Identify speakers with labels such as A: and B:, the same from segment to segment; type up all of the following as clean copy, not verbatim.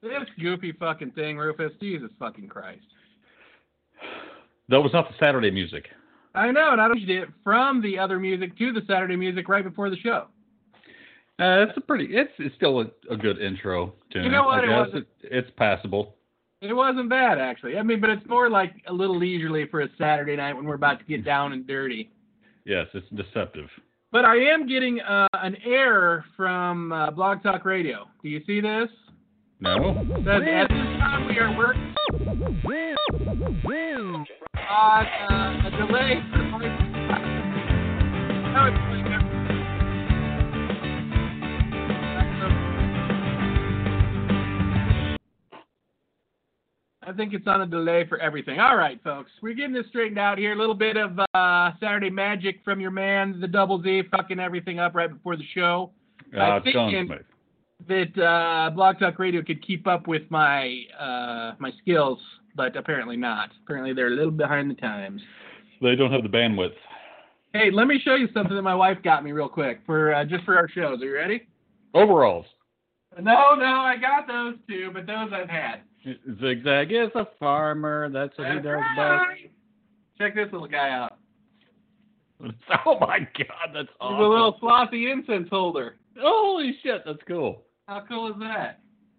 A: This goofy fucking thing, Rufus. Jesus fucking Christ.
B: That was not the Saturday music.
A: I know, and I changed it from the other music to the Saturday music right before the show.
B: It's still a good intro tune.
A: You know what?
B: It's passable.
A: It wasn't bad, actually. I mean, but it's more like a little leisurely for a Saturday night when we're about to get down and dirty.
B: Yes, it's deceptive.
A: But I am getting an error from Blog Talk Radio. Do you see this?
B: No.
A: It says, at this time we are working on a delay for now it's like I think it's on a delay for everything. All right, folks. We're getting this straightened out here. A little bit of Saturday magic from your man, the Double Z, fucking everything up right before the show. I think that Blog Talk Radio could keep up with my my skills, but apparently not. Apparently they're a little behind the times.
B: They don't have the bandwidth.
A: Hey, let me show you something that my wife got me real quick for just for our shows. Are you ready?
B: Overalls.
A: No, I got those too, but those I've had.
B: Zigzag is a farmer. That's what he does best.
A: Check this little guy out.
B: Oh my God, that's awesome.
A: It's a little flossy incense holder.
B: Holy shit, that's cool.
A: How cool is that?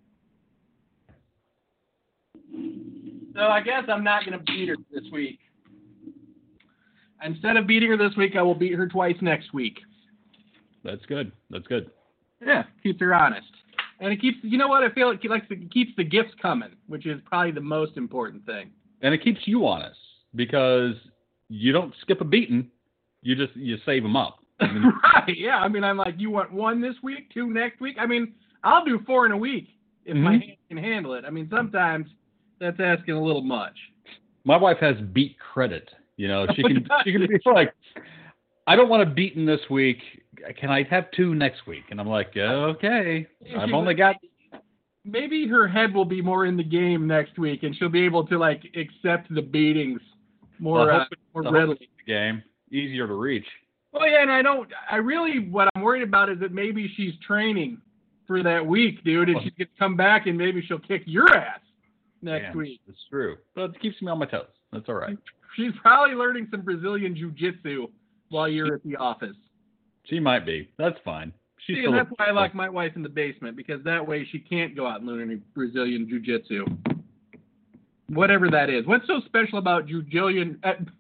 A: So I guess I'm not going to beat her this week. Instead of beating her this week, I will beat her twice next week.
B: That's good. That's good.
A: Yeah, keeps her honest. And it keeps, you know what, I feel it keeps the gifts coming, which is probably the most important thing.
B: And it keeps you honest because you don't skip a beating. You save them up. I mean,
A: right, yeah. I mean, I'm like, you want 1 this week, 2 next week? I mean, I'll do 4 in a week if my hand can handle it. I mean, sometimes that's asking a little much.
B: My wife has beat credit. You know, she can be like, I don't want to beaten this week. Can I have 2 next week? And I'm like, okay. I've only got.
A: Maybe her head will be more in the game next week, and she'll be able to like accept the beatings more readily.
B: Game easier to reach.
A: Well, yeah, and what I'm worried about is that maybe she's training for that week, dude, and she's going to come back and maybe she'll kick your ass next week.
B: That's true. But it keeps me on my toes. That's all right.
A: She's probably learning some Brazilian jiu-jitsu while you're at the office.
B: She might be. That's fine.
A: And that's why I lock my wife in the basement, because that way she can't go out and learn any Brazilian jiu-jitsu. Whatever that is. What's so special about Brazilian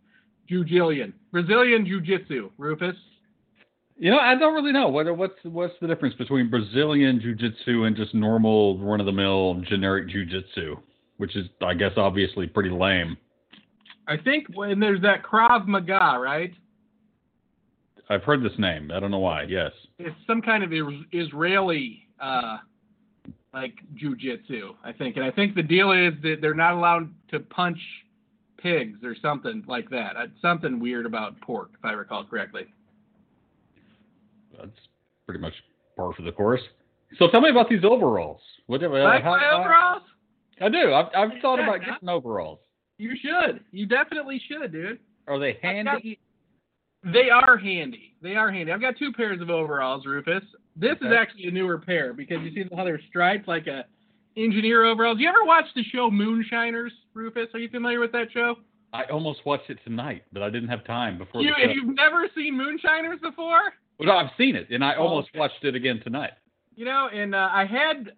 A: jiu-jitsu, Rufus?
B: You know, I don't really know. What's the difference between Brazilian jiu-jitsu and just normal, run-of-the-mill, generic jiu-jitsu, which is, I guess, obviously pretty lame.
A: I think when there's that Krav Maga, right?
B: I've heard this name. I don't know why. Yes.
A: It's some kind of Israeli, like, jiu-jitsu, I think. And I think the deal is that they're not allowed to punch pigs or something like that. Something weird about pork, if I recall correctly.
B: That's pretty much par for the course. So tell me about these overalls.
A: My overalls?
B: I do. I've thought about getting overalls.
A: You should. You definitely should, dude.
B: Are they handy?
A: They are handy. I've got 2 pairs of overalls, Rufus. This is actually a newer pair because you see how they're striped like a engineer overalls. You ever watch the show Moonshiners, Rufus? Are you familiar with that show?
B: I almost watched it tonight, but I didn't have time before the show.
A: You've never seen Moonshiners before?
B: Well, no, I've seen it, and I almost watched it again tonight.
A: You know, and I've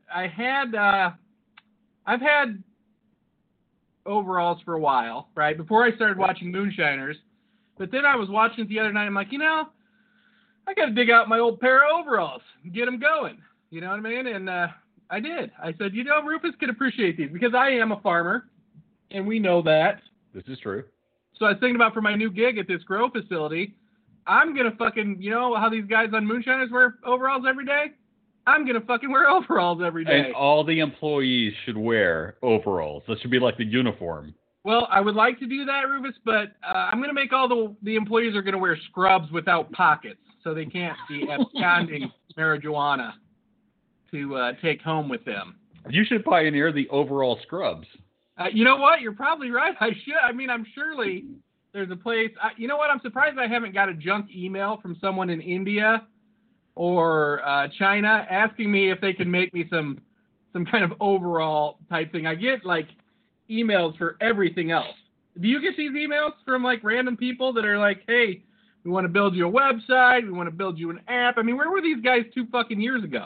A: had overalls for a while, right? Before I started watching Moonshiners. But then I was watching it the other night. I'm like, I got to dig out my old pair of overalls and get them going. You know what I mean? And I did. I said, Rufus could appreciate these because I am a farmer, and we know that.
B: This is true.
A: So I was thinking about for my new gig at this grow facility, I'm going to fucking, you know how these guys on Moonshiners wear overalls every day? I'm going to fucking wear overalls every day.
B: And all the employees should wear overalls. That should be like the uniform.
A: Well, I would like to do that, Rufus, but I'm going to make all the employees are going to wear scrubs without pockets, so they can't be absconding marijuana to take home with them.
B: You should pioneer the overall scrubs.
A: You know what? You're probably right. I should. I mean, I'm surely there's a place. You know what? I'm surprised I haven't got a junk email from someone in India or China asking me if they can make me some some kind of overall type thing. I get like emails for everything else. Do you get these emails from like random people that are like, hey, we want to build you a website, we want to build you an app? I mean, where were these guys 2 fucking years ago?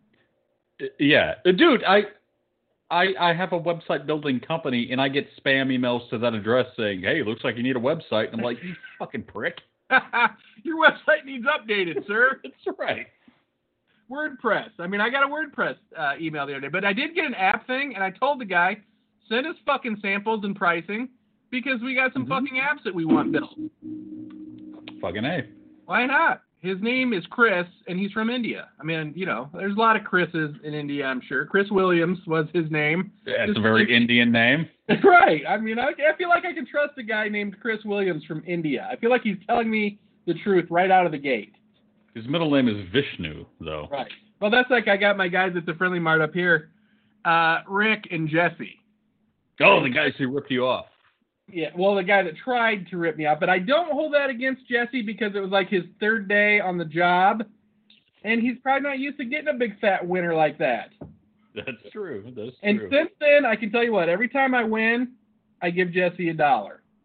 B: Yeah, dude, I have a website building company, and I get spam emails to that address saying, hey, looks like you need a website. And I'm like, you fucking prick.
A: Your website needs updated, sir.
B: That's right.
A: WordPress. I mean, I got a WordPress email the other day, but I did get an app thing, and I told the guy, send us fucking samples and pricing, because we got some fucking apps that we want built.
B: Fucking A.
A: Why not? His name is Chris, and he's from India. I mean, you know, there's a lot of Chris's in India, I'm sure. Chris Williams was his name.
B: That's a very Indian name.
A: Right. I mean, I feel like I can trust a guy named Chris Williams from India. I feel like he's telling me the truth right out of the gate.
B: His middle name is Vishnu, though.
A: Right. Well, that's like I got my guys at the Friendly Mart up here, Rick and Jesse.
B: Oh, the guys who ripped you off.
A: Yeah, well, the guy that tried to rip me off. But I don't hold that against Jesse because it was like his 3rd day on the job, and he's probably not used to getting a big fat winner like that.
B: That's true. That's true.
A: And since then, I can tell you what, every time I win, I give Jesse $1.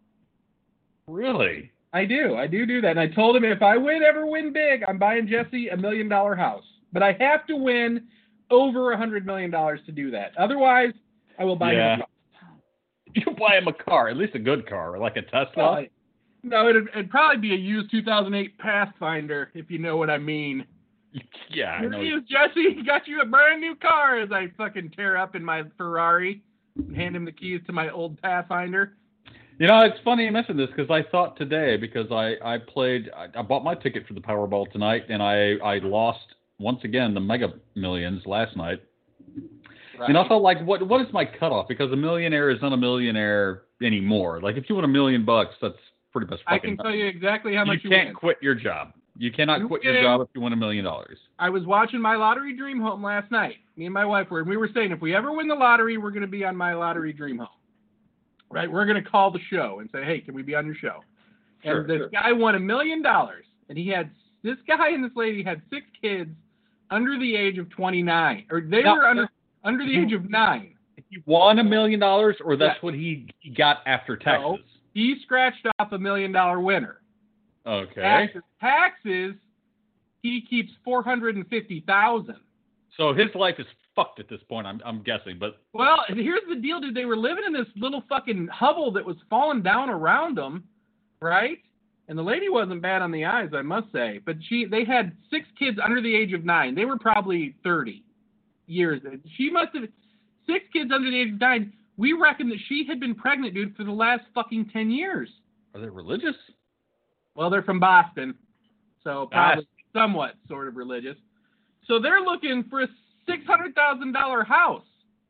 B: Really?
A: I do that. And I told him if I ever win big, I'm buying Jesse $1 million house. But I have to win over $100 million to do that. Otherwise, I will buy him a house.
B: You buy him a car, at least a good car, like a Tesla.
A: No, it'd probably be a used 2008 Pathfinder, if you know what I mean.
B: Yeah, I know.
A: Jesse, got you a brand new car as I fucking tear up in my Ferrari and hand him the keys to my old Pathfinder.
B: You know, it's funny you mentioned this because I thought today, because I bought my ticket for the Powerball tonight, and I lost, once again, the Mega Millions last night. Right. And I thought, like, what is my cutoff? Because a millionaire is not a millionaire anymore. Like, if you win $1 million, that's pretty much fucking.
A: I can tell you exactly how much you
B: can't quit your job. You cannot quit your job if you win $1 million.
A: I was watching My Lottery Dream Home last night. Me and my wife were, and we were saying if we ever win the lottery, we're going to be on My Lottery Dream Home. Right? We're going to call the show and say, hey, can we be on your show?
B: Sure,
A: and this guy won $1 million, and this guy and this lady had 6 kids under the age of 29, or they were under the age of 9.
B: He won $1 million, or that's what he got after taxes?
A: No, he scratched off $1 million winner.
B: Okay.
A: After taxes, he keeps $450,000.
B: So his life is fucked at this point, I'm guessing. But
A: well, here's the deal, dude. They were living in this little fucking hovel that was falling down around them, right? And the lady wasn't bad on the eyes, I must say. But they had 6 kids under the age of 9. They were probably 30 years. She must have 6 kids under the age of 9. We reckon that she had been pregnant, dude, for the last fucking 10 years.
B: Are they religious?
A: Well, they're from Boston, so probably somewhat sort of religious. So they're looking for a $600,000 house.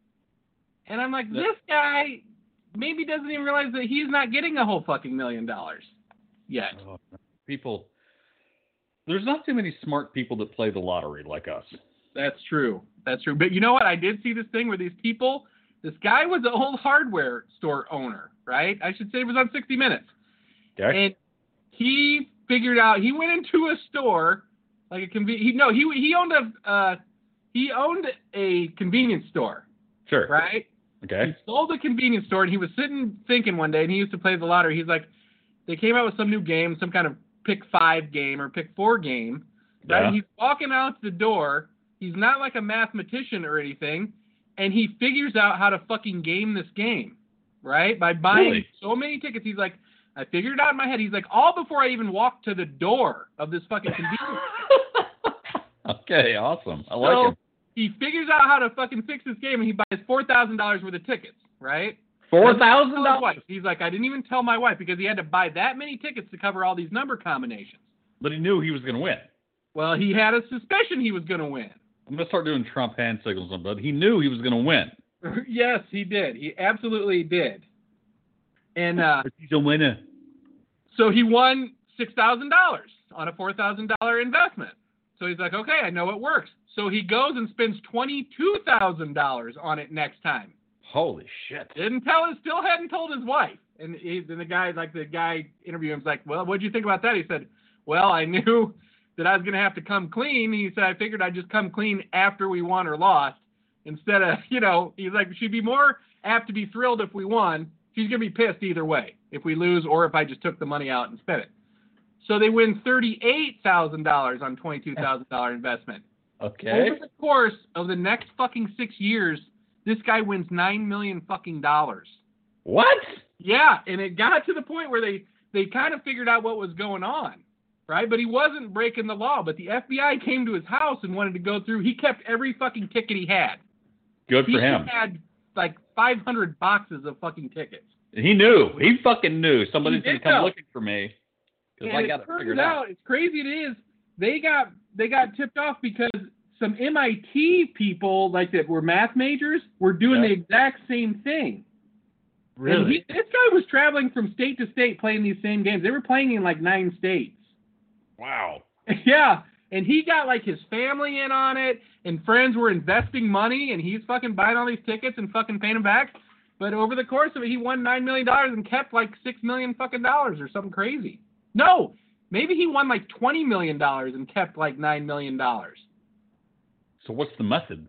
A: And I'm like, this guy maybe doesn't even realize that he's not getting a whole fucking $1 million yet.
B: People, there's not too many smart people that play the lottery like us.
A: That's true. That's true. But you know what? I did see this thing where this guy was an old hardware store owner, right? I should say it was on 60 Minutes.
B: Okay.
A: And he figured out, he went into a store, like he owned a convenience store.
B: Sure.
A: Right?
B: Okay.
A: He sold a convenience store, and he was sitting thinking one day, and he used to play the lottery. He's like, they came out with some new game, some kind of pick 5 game or pick 4 game. Right?
B: Yeah.
A: He's walking out the door. He's not like a mathematician or anything, and he figures out how to fucking game this game, right? By buying so many tickets. He's like, I figured it out in my head. He's like, all before I even walked to the door of this fucking convenience store.
B: Okay, awesome. I like him.
A: He figures out how to fucking fix this game, and he buys $4,000 worth of tickets, right?
B: $4,000?
A: He's like, I didn't even tell my wife because he had to buy that many tickets to cover all these number combinations.
B: But he knew he was going to win.
A: Well, he had a suspicion he was going to win.
B: I'm going to start doing Trump hand signals, but he knew he was going to win.
A: Yes, he did. He absolutely did. And
B: he's a winner.
A: So he won $6,000 on a $4,000 investment. So he's like, okay, I know it works. So he goes and spends $22,000 on it next time.
B: Holy shit!
A: Still hadn't told his wife. And the guy interviewed him was like, well, what'd you think about that? He said, well, I knew that I was going to have to come clean. He said, I figured I'd just come clean after we won or lost. instead of, he's like, she'd be more apt to be thrilled if we won. She's going to be pissed either way, if we lose or if I just took the money out and spent it. So they win $38,000 on $22,000 investment.
B: Okay.
A: Over the course of the next fucking 6 years, this guy wins $9 million fucking dollars.
B: What?
A: Yeah, and it got to the point where they kind of figured out what was going on, right? But he wasn't breaking the law. But the FBI came to his house and wanted to go through. He kept every fucking ticket he had.
B: Good for him.
A: He had like 500 boxes of fucking tickets.
B: He knew. He fucking knew. Somebody's going to come looking for me. Because I got it figured out.
A: It's crazy it is. They got tipped off because some MIT people that were math majors were doing the exact same thing.
B: Really?
A: This guy was traveling from state to state playing these same games. They were playing in like 9 states.
B: Wow.
A: Yeah. And he got like his family in on it, and friends were investing money, and he's fucking buying all these tickets and fucking paying them back. But over the course of it, he won $9 million and kept like $6 million fucking dollars or something crazy. No, maybe he won like $20 million and kept like $9 million.
B: So what's the method?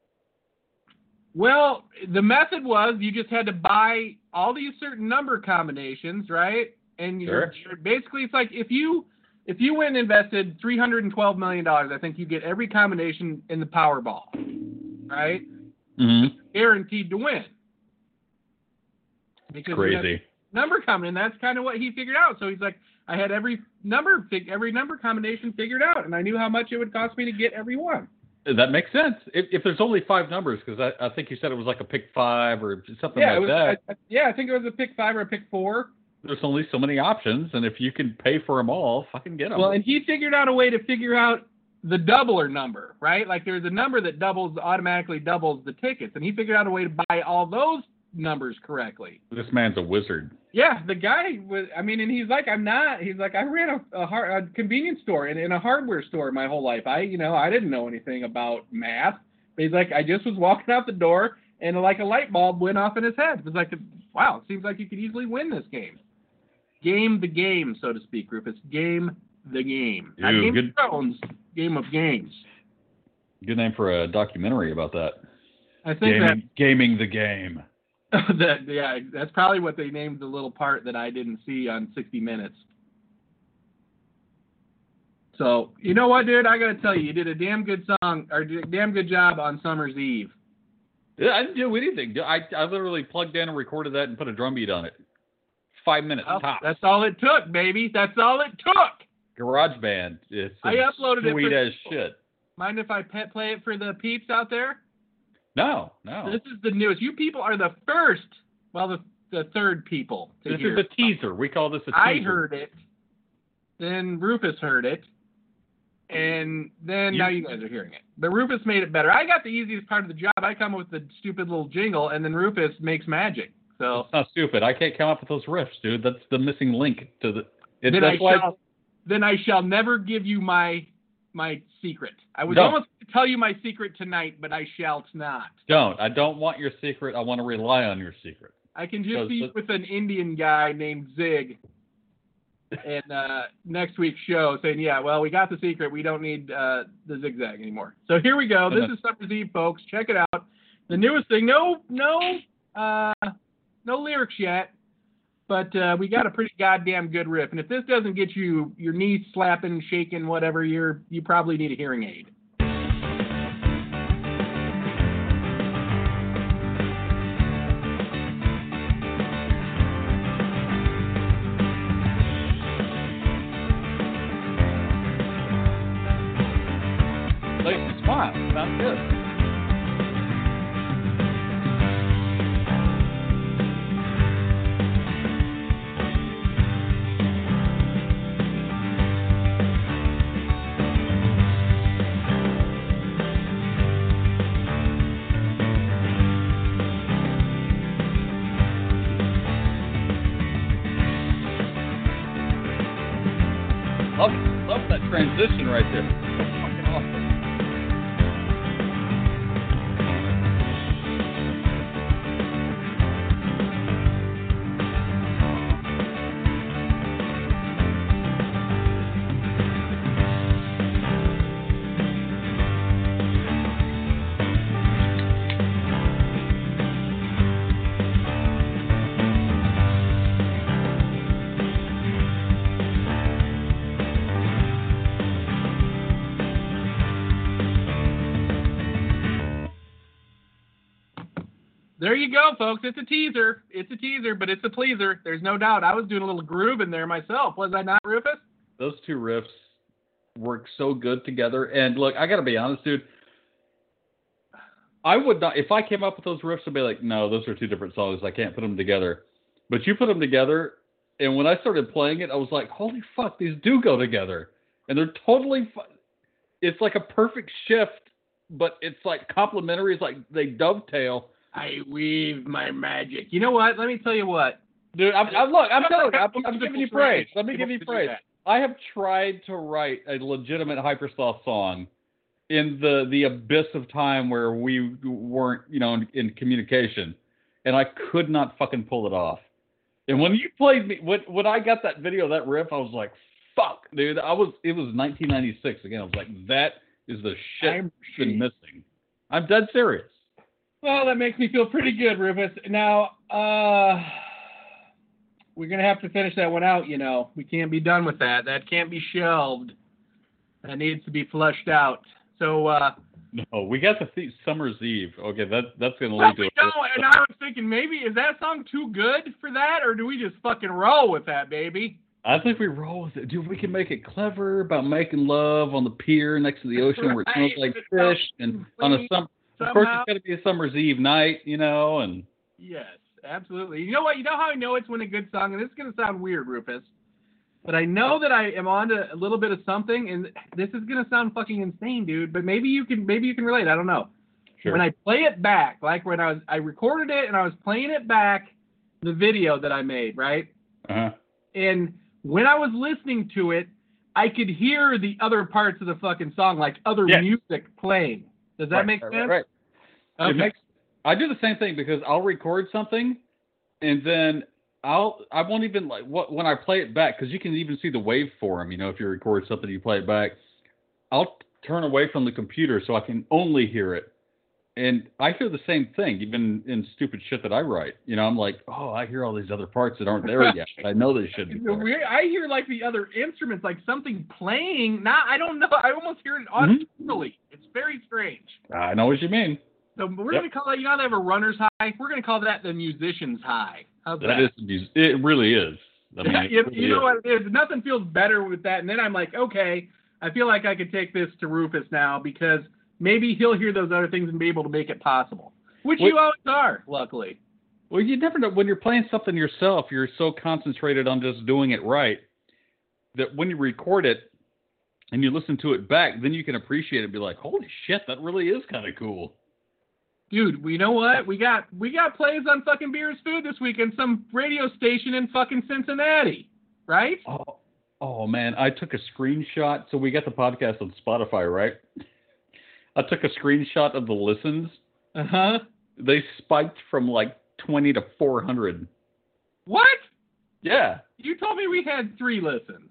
A: Well, the method was you just had to buy all these certain number combinations, right? And you're basically, it's like if you went and invested $312 million, I think you get every combination in the Powerball, right?
B: Mm-hmm.
A: Guaranteed to win. Because
B: crazy.
A: Number combination, that's kind of what he figured out. So he's like, I had every number combination figured out, and I knew how much it would cost me to get every one.
B: That makes sense. If there's only 5 numbers, because I think you said it was like a pick 5 or something like that.
A: I think it was a pick 5 or a pick 4.
B: There's only so many options, and if you can pay for them all, fucking get them.
A: Well, and he figured out a way to figure out the doubler number, right? Like there's a number that automatically doubles the tickets, and he figured out a way to buy all those numbers correctly.
B: This man's a wizard.
A: Yeah, the guy was, and he's like, I ran a convenience store and in a hardware store my whole life. I didn't know anything about math. But he's like, I just was walking out the door and like a light bulb went off in his head. It was like, wow, it seems like you could easily win this game. Game the game, so to speak, Rufus. Game the game. Not Game of Thrones, Game of Games.
B: Good name for a documentary about that.
A: I think
B: Gaming the Game.
A: That's probably what they named the little part that I didn't see on 60 Minutes. So, you know what, dude? I got to tell you, you did a damn good job on Summer's Eve.
B: Yeah, I didn't do anything. I literally plugged in and recorded that and put a drum beat on it. 5 minutes tops.
A: That's all it took, baby. That's all it took.
B: GarageBand.
A: I uploaded it.
B: Sweet as shit.
A: Mind if I play it for the peeps out there?
B: No.
A: This is the newest. You people are the first, the third people to hear.
B: This is a teaser. We call this a teaser.
A: I heard it. Then Rufus heard it. And then now you guys are hearing it. But Rufus made it better. I got the easiest part of the job. I come up with the stupid little jingle, and then Rufus makes magic. So
B: it's not stupid. I can't come up with those riffs, dude. That's the missing link to the.
A: Then I shall never give you my secret. I was almost going to tell you my secret tonight, but I shall not.
B: I don't want your secret. I want to rely on your secret.
A: I can just be with an Indian guy named Zig in next week's show saying, yeah, well, we got the secret. We don't need the zigzag anymore. So here we go. This is Summer's Eve, folks. Check it out. The newest thing. No lyrics yet. But we got a pretty goddamn good riff. And if this doesn't get you your knees slapping, shaking, whatever, you probably need a hearing aid.
B: Place is fine. Sounds good. Love that transition right there. Fucking awesome.
A: There you go, folks. It's a teaser. It's a teaser, but it's a pleaser. There's no doubt. I was doing a little groove in there myself. Was I not, Rufus?
B: Those two riffs work so good together. And look, I got to be honest, dude. I would not, if I came up with those riffs, I'd be like, no, those are two different songs. I can't put them together. But you put them together, and when I started playing it, I was like, holy fuck, these do go together. And they're totally, it's like a perfect shift, but it's like complementary. It's like they dovetail.
A: I weave my magic. You know what? Let me tell you what.
B: Dude, I'm giving you praise. Let me give you praise. I have tried to write a legitimate Hypersloth song in the abyss of time where we weren't, in communication, and I could not fucking pull it off. And when you played me, when I got that video, that riff, I was like, fuck, dude. It was 1996 again. I was like, that is the shit I've been missing. I'm dead serious.
A: Well, that makes me feel pretty good, Rufus. Now, we're going to have to finish that one out, We can't be done with that. That can't be shelved. That needs to be flushed out. So,
B: no, we got the Summer's Eve. Okay, that's going to lead to it.
A: No, and I was thinking, maybe, is that song too good for that, or do we just fucking roll with that, baby?
B: I think we roll with it. Dude, we can make it clever about making love on the pier next to the ocean where it smells like fish, and on a of course, it's got to be a Summer's Eve night, and...
A: Yes, absolutely. You know what? You know how I know it's when a good song, and this is going to sound weird, Rufus, but I know that I am onto a little bit of something, and this is going to sound fucking insane, dude, but maybe you can relate. I don't know.
B: Sure.
A: When I play it back, like when I recorded it and I was playing it back, the video that I made, right?
B: Uh-huh.
A: And when I was listening to it, I could hear the other parts of the fucking song, like other music playing. Does that make sense?
B: Right.
A: Okay.
B: I do the same thing because I'll record something, and then I won't even when I play it back, because you can even see the waveform. If you record something, you play it back. I'll turn away from the computer so I can only hear it, and I hear the same thing even in stupid shit that I write. I'm like, oh, I hear all these other parts that aren't there yet. I know they should be there.
A: I hear like the other instruments, like something playing. I don't know. I almost hear it auditionally. It's very strange.
B: I know what you mean.
A: So we're going to call it, they have a runner's high? We're going to call that the musician's high. How's that?
B: That is, it really is. I mean,
A: you know what it is? Nothing feels better with that. And then I'm like, okay, I feel like I could take this to Rufus now because maybe he'll hear those other things and be able to make it possible. Which you always are, luckily.
B: Well, you never know. When you're playing something yourself, you're so concentrated on just doing it right that when you record it and you listen to it back, then you can appreciate it and be like, holy shit, that really is kind of cool.
A: Dude, you know what? We got plays on fucking Beer is Food this week in some radio station in fucking Cincinnati, right?
B: Oh man, I took a screenshot. So we got the podcast on Spotify, right? I took a screenshot of the listens.
A: Uh-huh.
B: They spiked from like 20 to 400.
A: What?
B: Yeah.
A: You told me we had 3 listens.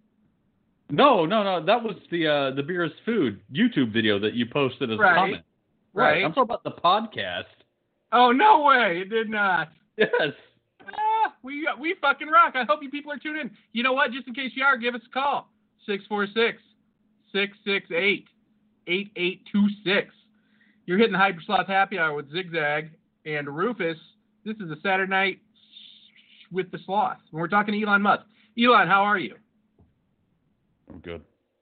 B: No. That was the Beer is Food YouTube video that you posted as a comment.
A: Right.
B: I'm talking about the podcast.
A: Oh, no way. It did not.
B: Yes.
A: We fucking rock. I hope you people are tuned in. You know what? Just in case you are, give us a call. 646-668-8826. You're hitting the Hypersloth Happy Hour with Zigzag and Rufus. This is a Saturday night with the Sloth. And we're talking to Elon Musk. Elon, how are you?
B: I'm good.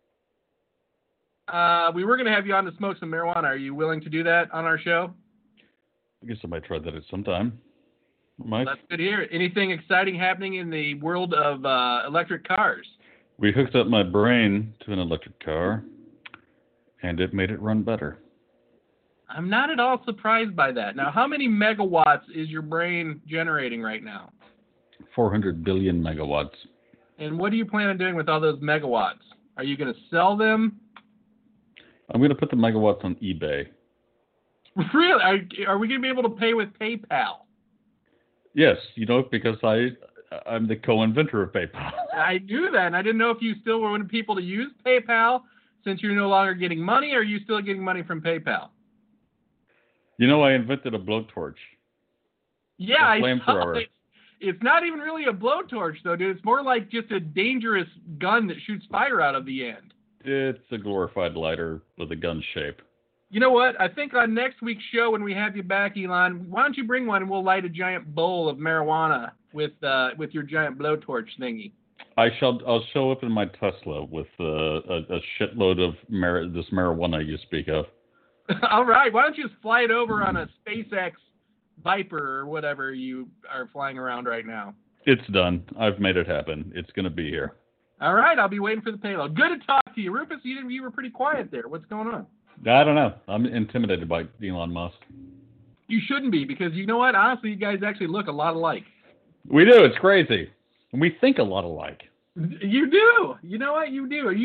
A: We were going to have you on to smoke some marijuana. Are you willing to do that on our show?
B: I guess I might try that at some time.
A: That's good to hear. Anything exciting happening in the world of electric cars?
B: We hooked up my brain to an electric car, and it made it run better.
A: I'm not at all surprised by that. Now, how many megawatts is your brain generating right now?
B: 400 billion megawatts.
A: And what do you plan on doing with all those megawatts? Are you going to sell them?
B: I'm going to put the megawatts on eBay.
A: Really? Are we going to be able to pay with PayPal?
B: Yes, because I'm the co-inventor of PayPal.
A: I knew that, and I didn't know if you still wanted people to use PayPal since you're no longer getting money, or are you still getting money from PayPal?
B: I invented a blowtorch.
A: Yeah, I saw it. It's not even really a blowtorch, though, dude. It's more like just a dangerous gun that shoots fire out of the end.
B: It's a glorified lighter with a gun shape.
A: You know what? I think on next week's show when we have you back, Elon, why don't you bring one and we'll light a giant bowl of marijuana with your giant blowtorch thingy.
B: I'll show up in my Tesla with a shitload of this marijuana you speak of.
A: All right. Why don't you just fly it over on a SpaceX Viper or whatever you are flying around right now?
B: It's done. I've made it happen. It's going to be here.
A: All right. I'll be waiting for the payload. Good to talk to you. Rufus, you were pretty quiet there. What's going on?
B: I don't know. I'm intimidated by Elon Musk.
A: You shouldn't be, because you know what? Honestly, you guys actually look a lot alike.
B: We do. It's crazy. And we think a lot alike.
A: You do. You know what? You do.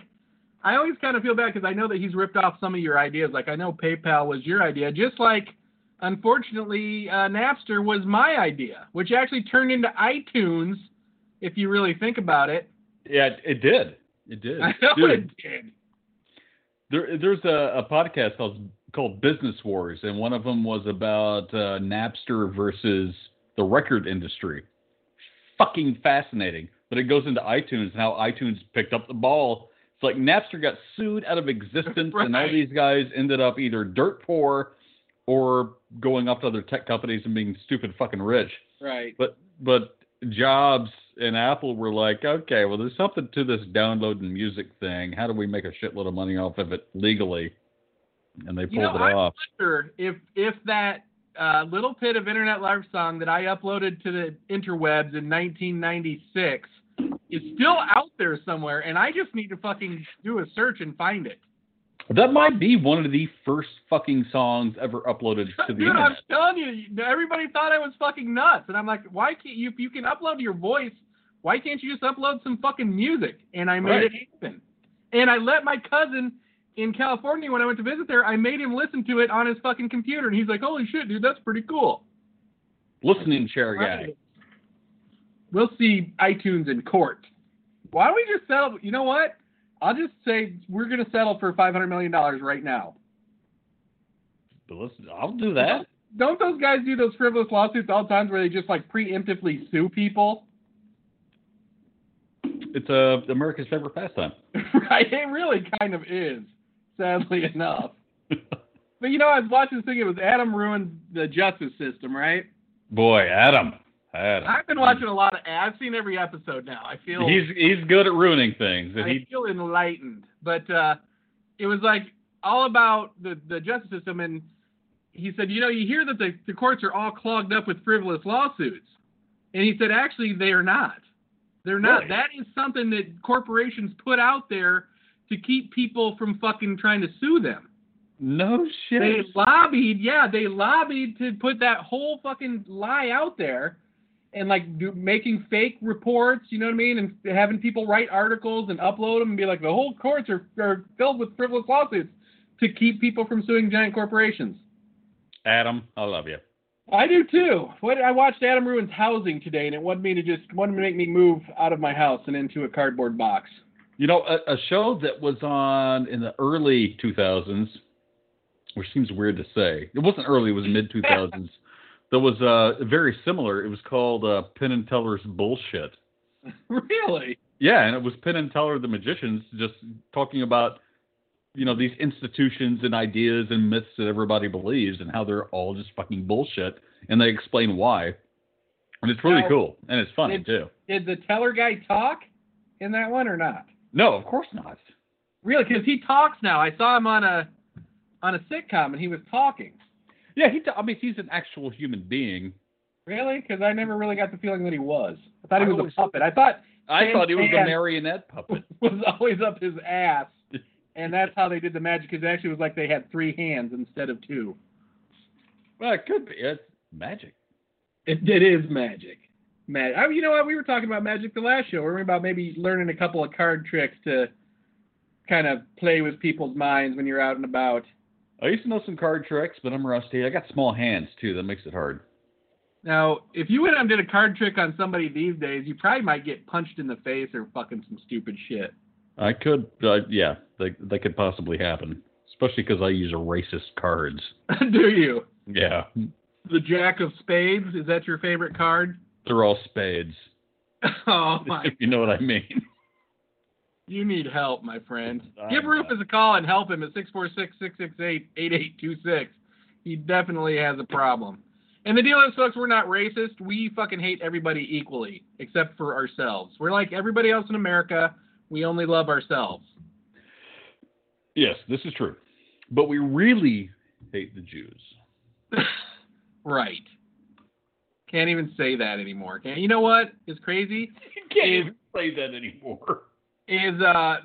A: I always kind of feel bad because I know that he's ripped off some of your ideas. Like, I know PayPal was your idea, just like, unfortunately, Napster was my idea, which actually turned into iTunes, if you really think about it.
B: Yeah, it did. It did.
A: I know it did.
B: There's a podcast called Business Wars, and one of them was about Napster versus the record industry. Fucking fascinating. But it goes into iTunes and how iTunes picked up the ball. It's like Napster got sued out of existence,
A: right.
B: And all these guys ended up either dirt poor or going off to other tech companies and being stupid fucking rich.
A: Right.
B: But Jobs and Apple were like, okay, well, there's something to this downloading music thing. How do we make a shitload of money off of it legally? And they pulled it off.
A: I wonder if that little bit of Internet Live song that I uploaded to the interwebs in 1996 is still out there somewhere, and I just need to fucking do a search and find it.
B: That might be one of the first fucking songs ever uploaded to the
A: Dude,
B: internet.
A: I'm telling you, everybody thought I was fucking nuts. And I'm like, why can't you, if you can upload your voice, why can't you just upload some fucking music? And I made it happen. And I let my cousin in California, when I went to visit there, I made him listen to it on his fucking computer. And he's like, holy shit, dude, that's pretty cool.
B: Listening chair guy.
A: We'll see iTunes in court. Why don't we just settle? You know what? I'll just say we're going to settle for $500 million right now.
B: But listen, I'll do that.
A: Don't those guys do those frivolous lawsuits all the time where they just like preemptively sue people?
B: It's America's favorite pastime.
A: Right, it really kind of is, sadly enough. But you know, I was watching this thing. It was Adam ruined the justice system, right?
B: Boy, Adam.
A: I've been watching a lot of. I've seen every episode now. I feel
B: he's good at ruining things. And
A: I feel enlightened. But it was like all about the justice system, and he said, you know, you hear that the courts are all clogged up with frivolous lawsuits, and he said, actually, they are not. They're not.
B: Really?
A: That is something that corporations put out there to keep people from fucking trying to sue them.
B: No shit.
A: They lobbied to put that whole fucking lie out there. And like making fake reports, you know what I mean, and having people write articles and upload them and be like, the whole courts are filled with frivolous lawsuits to keep people from suing giant corporations.
B: Adam, I love you.
A: I do too. I watched Adam Ruins Housing today, and it wanted to make me move out of my house and into a cardboard box.
B: You know, a show that was on in the early 2000s, which seems weird to say. It wasn't early; it was mid 2000s. That was very similar. It was called Penn and Teller's Bullshit.
A: Really?
B: Yeah, and it was Penn and Teller, the magicians, just talking about, you know, these institutions and ideas and myths that everybody believes and how they're all just fucking bullshit. And they explain why. And it's really cool. And it's funny, too.
A: Did the Teller guy talk in that one or not?
B: No, of course not.
A: Really? Because he talks now. I saw him on a sitcom, and he was talking.
B: Yeah, he's an actual human being.
A: Really? Because I never really got the feeling that he was. I thought he was a puppet. I thought
B: he was a marionette puppet.
A: Was always up his ass, and that's how they did the magic. Because it actually was like they had 3 hands instead of 2.
B: Well, it could be. It's magic.
A: It is magic. You know what? We were talking about magic the last show. We were about maybe learning a couple of card tricks to kind of play with people's minds when you're out and about.
B: I used to know some card tricks, but I'm rusty. I got small hands, too. That makes it hard.
A: Now, if you went out and did a card trick on somebody these days, you probably might get punched in the face or fucking some stupid shit.
B: I could, yeah. That could possibly happen. Especially because I use racist cards.
A: Do you?
B: Yeah.
A: The Jack of Spades, is that your favorite card?
B: They're all spades.
A: Oh, my.
B: If you know what I mean.
A: You need help, my friend.
B: I
A: Give
B: know.
A: Rufus a call and help him at 646-668-8826. He definitely has a problem. And the deal is, folks, we're not racist. We fucking hate everybody equally, except for ourselves. We're like everybody else in America. We only love ourselves.
B: Yes, this is true. But we really hate the Jews.
A: Right. Can't even say that anymore. You know what is crazy?
B: You can't even say that anymore.
A: Is that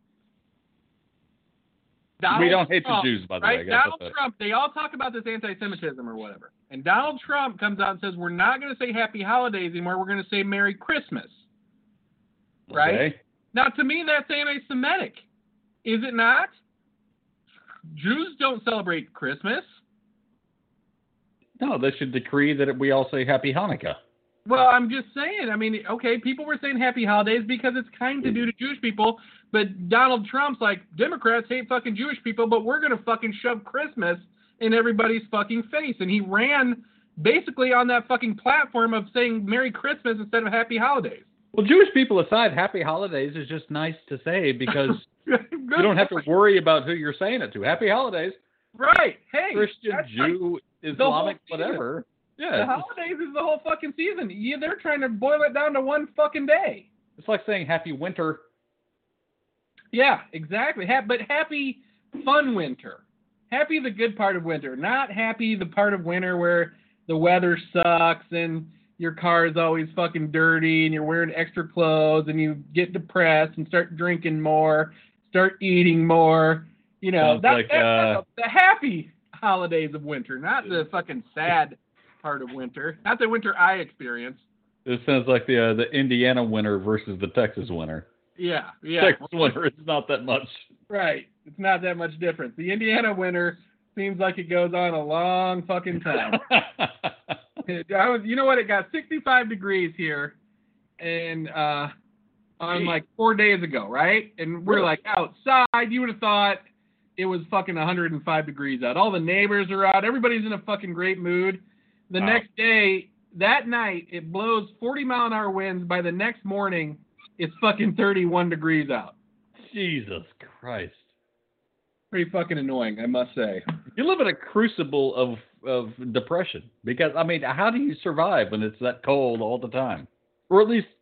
A: Donald
B: We don't hate
A: Trump,
B: the Jews, by the
A: right?
B: way. I gotta
A: Donald
B: put that.
A: Trump, they all talk about this anti-Semitism or whatever. And Donald Trump comes out and says, we're not going to say happy holidays anymore. We're going to say Merry Christmas. Right?
B: Okay.
A: Now, to me, that's anti-Semitic. Is it not? Jews don't celebrate Christmas.
B: No, they should decree that we all say Happy Hanukkah.
A: Well, I'm just saying. I mean, okay, people were saying happy holidays because it's kind to do to Jewish people, but Donald Trump's like, Democrats hate fucking Jewish people, but we're going to fucking shove Christmas in everybody's fucking face. And he ran basically on that fucking platform of saying Merry Christmas instead of Happy Holidays.
B: Well, Jewish people aside, Happy Holidays is just nice to say because you don't have to worry about who you're saying it to. Happy Holidays.
A: Right. Hey.
B: Christian, Jew,
A: like
B: Islamic, whatever. Yeah.
A: The holidays is the whole fucking season. Yeah, they're trying to boil it down to one fucking day.
B: It's like saying Happy Winter.
A: Yeah, exactly. But happy fun winter. Happy the good part of winter, not happy the part of winter where the weather sucks and your car is always fucking dirty and you're wearing extra clothes and you get depressed and start drinking more, start eating more. You know, that's the happy holidays of winter, not the fucking sad part of winter. Not the winter I experienced.
B: It sounds like the Indiana winter versus the Texas winter.
A: Yeah.
B: Texas winter is not that much.
A: Right. It's not that much difference. The Indiana winter seems like it goes on a long fucking time. You know what? It got 65 degrees here and on like 4 days ago, right? And we're like outside. You would have thought it was fucking 105 degrees out. All the neighbors are out. Everybody's in a fucking great mood. The next day, that night, it blows 40-mile-an-hour winds. By the next morning, it's fucking 31 degrees out.
B: Jesus Christ.
A: Pretty fucking annoying, I must say.
B: You live in a crucible of depression. Because, I mean, how do you survive when it's that cold all the time? Or at least,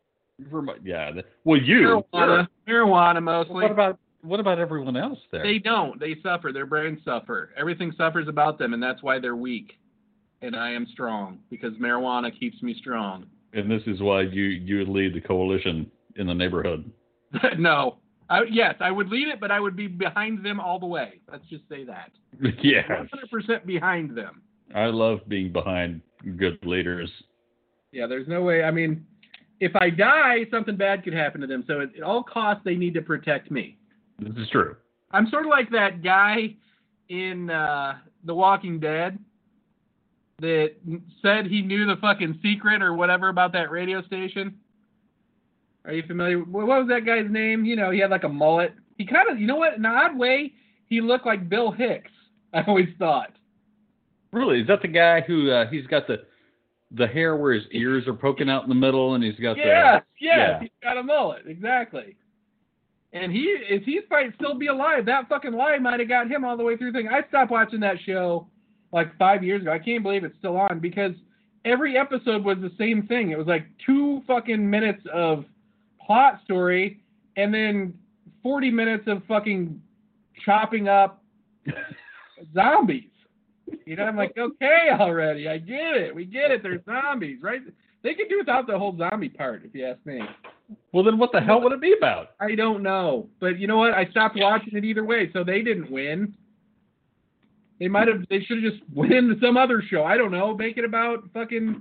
B: well, you.
A: Marijuana mostly.
B: What about everyone else there?
A: They don't. They suffer. Their brains suffer. Everything suffers about them, and that's why they're weak. And I am strong, because marijuana keeps me strong.
B: And this is why you would lead the coalition in the neighborhood.
A: No. Yes, I would lead it, but I would be behind them all the way. Let's just say that.
B: Yeah.
A: 100% behind them.
B: I love being behind good leaders.
A: Yeah, there's no way. I mean, if I die, something bad could happen to them. So at all costs, they need to protect me.
B: This is true.
A: I'm sort of like that guy in The Walking Dead that said he knew the fucking secret or whatever about that radio station. Are you familiar? What was that guy's name? You know, he had like a mullet. He kind of, you know what, in an odd way, he looked like Bill Hicks, I always thought.
B: Really? Is that the guy who, he's got the hair where his ears are poking out in the middle and he's got
A: Yes, he's got a mullet, exactly. And he might still be alive. That fucking lie might have got him all the way through the thing. I stopped watching that show like 5 years ago. I can't believe it's still on because every episode was the same thing. It was like 2 fucking minutes of plot story and then 40 minutes of fucking chopping up zombies. You know, I'm like, okay, already. I get it. We get it. They're zombies, right? They could do without the whole zombie part, if you ask me.
B: Well, then what the hell would it be about?
A: I don't know. But you know what? I stopped watching it either way, so they didn't win. They should have just went into some other show. I don't know. Make it about fucking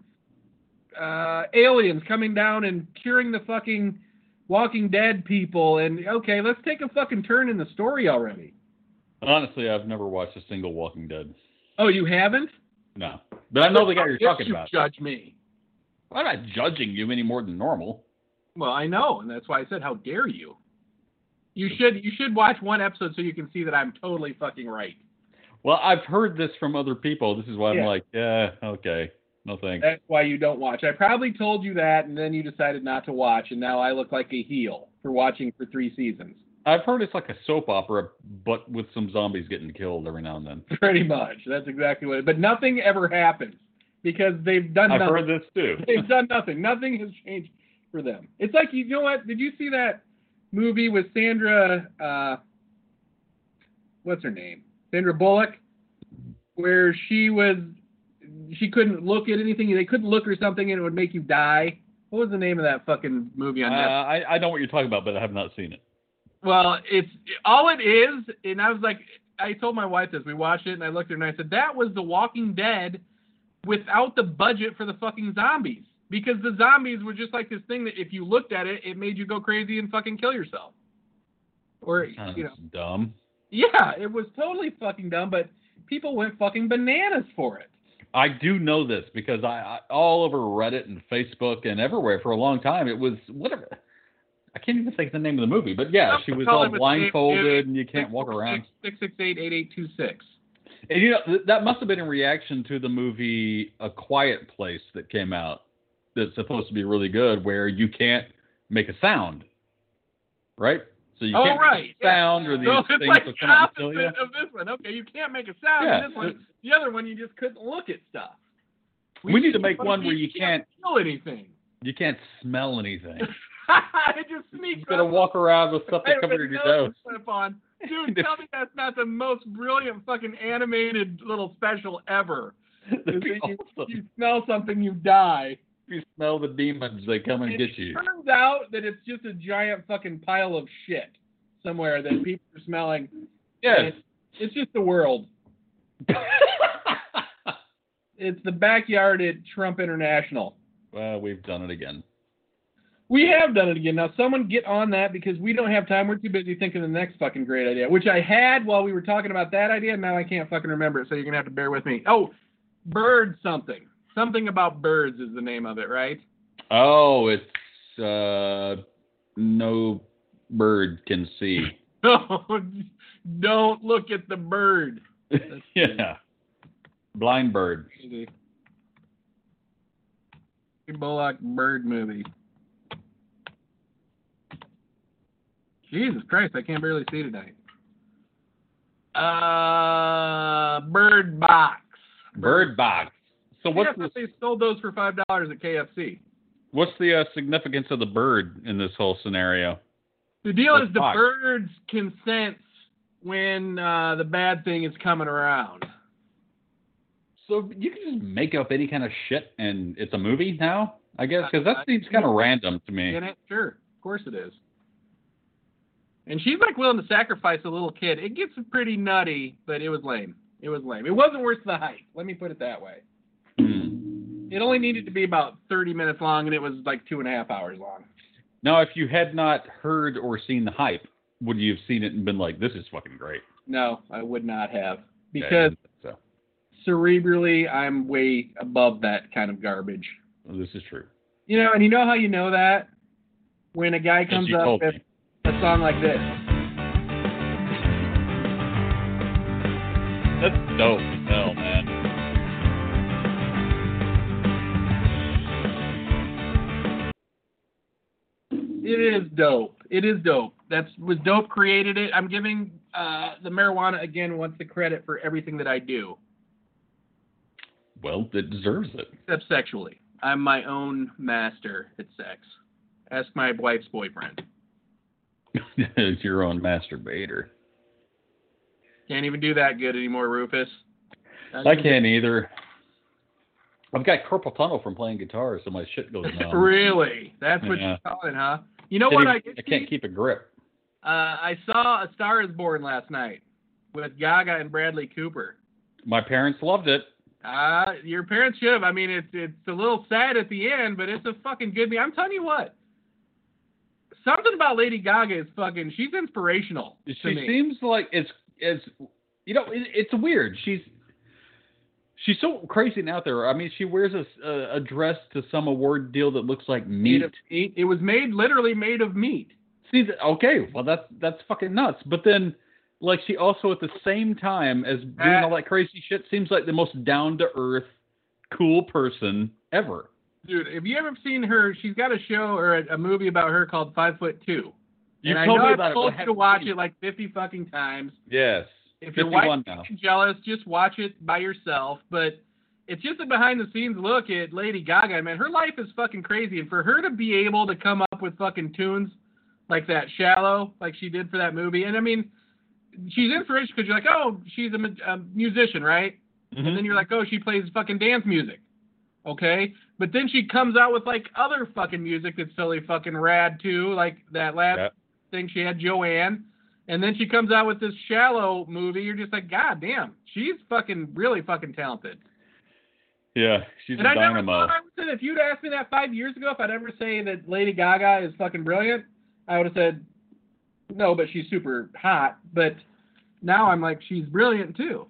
A: aliens coming down and curing the fucking Walking Dead people. And, okay, let's take a fucking turn in the story already.
B: Honestly, I've never watched a single Walking Dead.
A: Oh, you haven't?
B: No. But I know the guy you're talking about.
A: Judge me.
B: I'm not judging you any more than normal.
A: Well, I know, and that's why I said, how dare you? You should watch one episode so you can see that I'm totally fucking right.
B: Well, I've heard this from other people. This is why I'm like, yeah, okay. No thanks.
A: That's why you don't watch. I probably told you that, and then you decided not to watch, and now I look like a heel for watching for 3 seasons.
B: I've heard it's like a soap opera, but with some zombies getting killed every now and then.
A: Pretty much. That's exactly what it is. But nothing ever happens because they've done nothing.
B: I've heard this too.
A: They've done nothing. Nothing has changed for them. It's like, you know what? Did you see that movie with Sandra, what's her name? Sandra Bullock, where she couldn't look at anything. They couldn't look or something and it would make you die. What was the name of that fucking movie on Netflix?
B: I know what you're talking about, but I have not seen it.
A: Well, it's all it is, and I was like, I told my wife this. We watched it, and I looked at her and I said, that was The Walking Dead without the budget for the fucking zombies. Because the zombies were just like this thing that if you looked at it, it made you go crazy and fucking kill yourself. Or, you know.
B: Dumb.
A: Yeah, it was totally fucking dumb, but people went fucking bananas for it.
B: I do know this because I all over Reddit and Facebook and everywhere for a long time, it was whatever. I can't even think of the name of the movie, but yeah, she was all blindfolded and you can't walk around.
A: 668-8826.
B: And you know, that must have been in reaction to the movie A Quiet Place that came out that's supposed to be really good, where you can't make a sound, right? So you can't make a sound or these things
A: like
B: will come out and kill you.
A: of this one. Okay, you can't make a sound.
B: Yeah.
A: In this one, the other one, you just couldn't look at stuff.
B: We need to make one where you can't
A: feel anything.
B: You can't smell anything.
A: It just sneaks.
B: You gotta walk around with something covering your nose.
A: Dude, tell me that's not the most brilliant fucking animated little special ever. You smell something, you die.
B: If you smell the demons, they come and get you.
A: It turns out that it's just a giant fucking pile of shit somewhere that people are smelling.
B: Yes.
A: It's just the world. It's the backyard at Trump International.
B: Well, we've done it again.
A: We have done it again. Now, someone get on that because we don't have time. We're too busy thinking of the next fucking great idea, which I had while we were talking about that idea, and now I can't fucking remember it, so you're going to have to bear with me. Oh, bird something. Something about birds is the name of it, right?
B: Oh, it's no bird can see.
A: Don't look at the bird.
B: Yeah. Blind bird.
A: Bullock bird movie. Jesus Christ, I can't barely see tonight. Bird Box.
B: Bird Box. So what's
A: they sold those for $5 at KFC.
B: What's the significance of the bird in this whole scenario?
A: The deal is the birds can sense when the bad thing is coming around.
B: So you can just make up any kind of shit and it's a movie now, I guess? Because that seems kind of random to me.
A: Sure, of course it is. And she's like willing to sacrifice a little kid. It gets pretty nutty, but it was lame. It was lame. It wasn't worth the hype. Let me put it that way. It only needed to be about 30 minutes long, and it was like 2.5 hours long.
B: Now, if you had not heard or seen the hype, would you have seen it and been like, this is fucking great?
A: No, I would not have. Because cerebrally, I'm way above that kind of garbage.
B: Well, this is true.
A: You know, and you know how you know that? When a guy comes up with a song like this.
B: That's dope as hell, man.
A: It is dope. It is dope. Was Dope created it. I'm giving the marijuana, again, once the credit for everything that I do.
B: Well, it deserves it.
A: Except sexually. I'm my own master at sex. Ask my wife's boyfriend.
B: It's your own masturbator.
A: Can't even do that good anymore, Rufus.
B: I can't either. I've got carpal tunnel from playing guitar, so my shit goes numb.
A: Really? That's what you're calling, huh? You know what? I
B: can't keep a grip.
A: I saw A Star Is Born last night with Gaga and Bradley Cooper.
B: My parents loved it.
A: Your parents should have. I mean, it's a little sad at the end, but it's a fucking good movie. I'm telling you what. Something about Lady Gaga is fucking. She's inspirational.
B: She seems like it's you know, it's weird. She's so crazy and out there. I mean, she wears a dress to some award deal that looks like meat.
A: It was literally made of meat.
B: See, okay, well that's fucking nuts. But then, like, she also at the same time as doing all that crazy shit seems like the most down to earth, cool person ever.
A: Dude, have you ever seen her? She's got a show or a movie about her called 5'2".
B: You
A: and
B: told
A: I know
B: me about
A: I've told
B: it.
A: you to watch it like 50 fucking times.
B: Yes.
A: If your wife's
B: now.
A: jealous, just watch it by yourself. But it's just a behind-the-scenes look at Lady Gaga. Man, her life is fucking crazy. And for her to be able to come up with fucking tunes like that, Shallow, like she did for that movie. And, I mean, she's inspirational because you're like, oh, she's a musician, right?
B: Mm-hmm.
A: And then you're like, oh, she plays fucking dance music. Okay? But then she comes out with, like, other fucking music that's totally fucking rad, too. Like that last thing she had, Joanne. And then she comes out with this Shallow movie. You're just like, God damn, she's fucking really fucking talented.
B: Yeah, she's
A: and
B: a
A: I
B: dynamo.
A: Never thought if you'd asked me that 5 years ago, if I'd ever say that Lady Gaga is fucking brilliant, I would have said, no, but she's super hot. But now I'm like, she's brilliant too.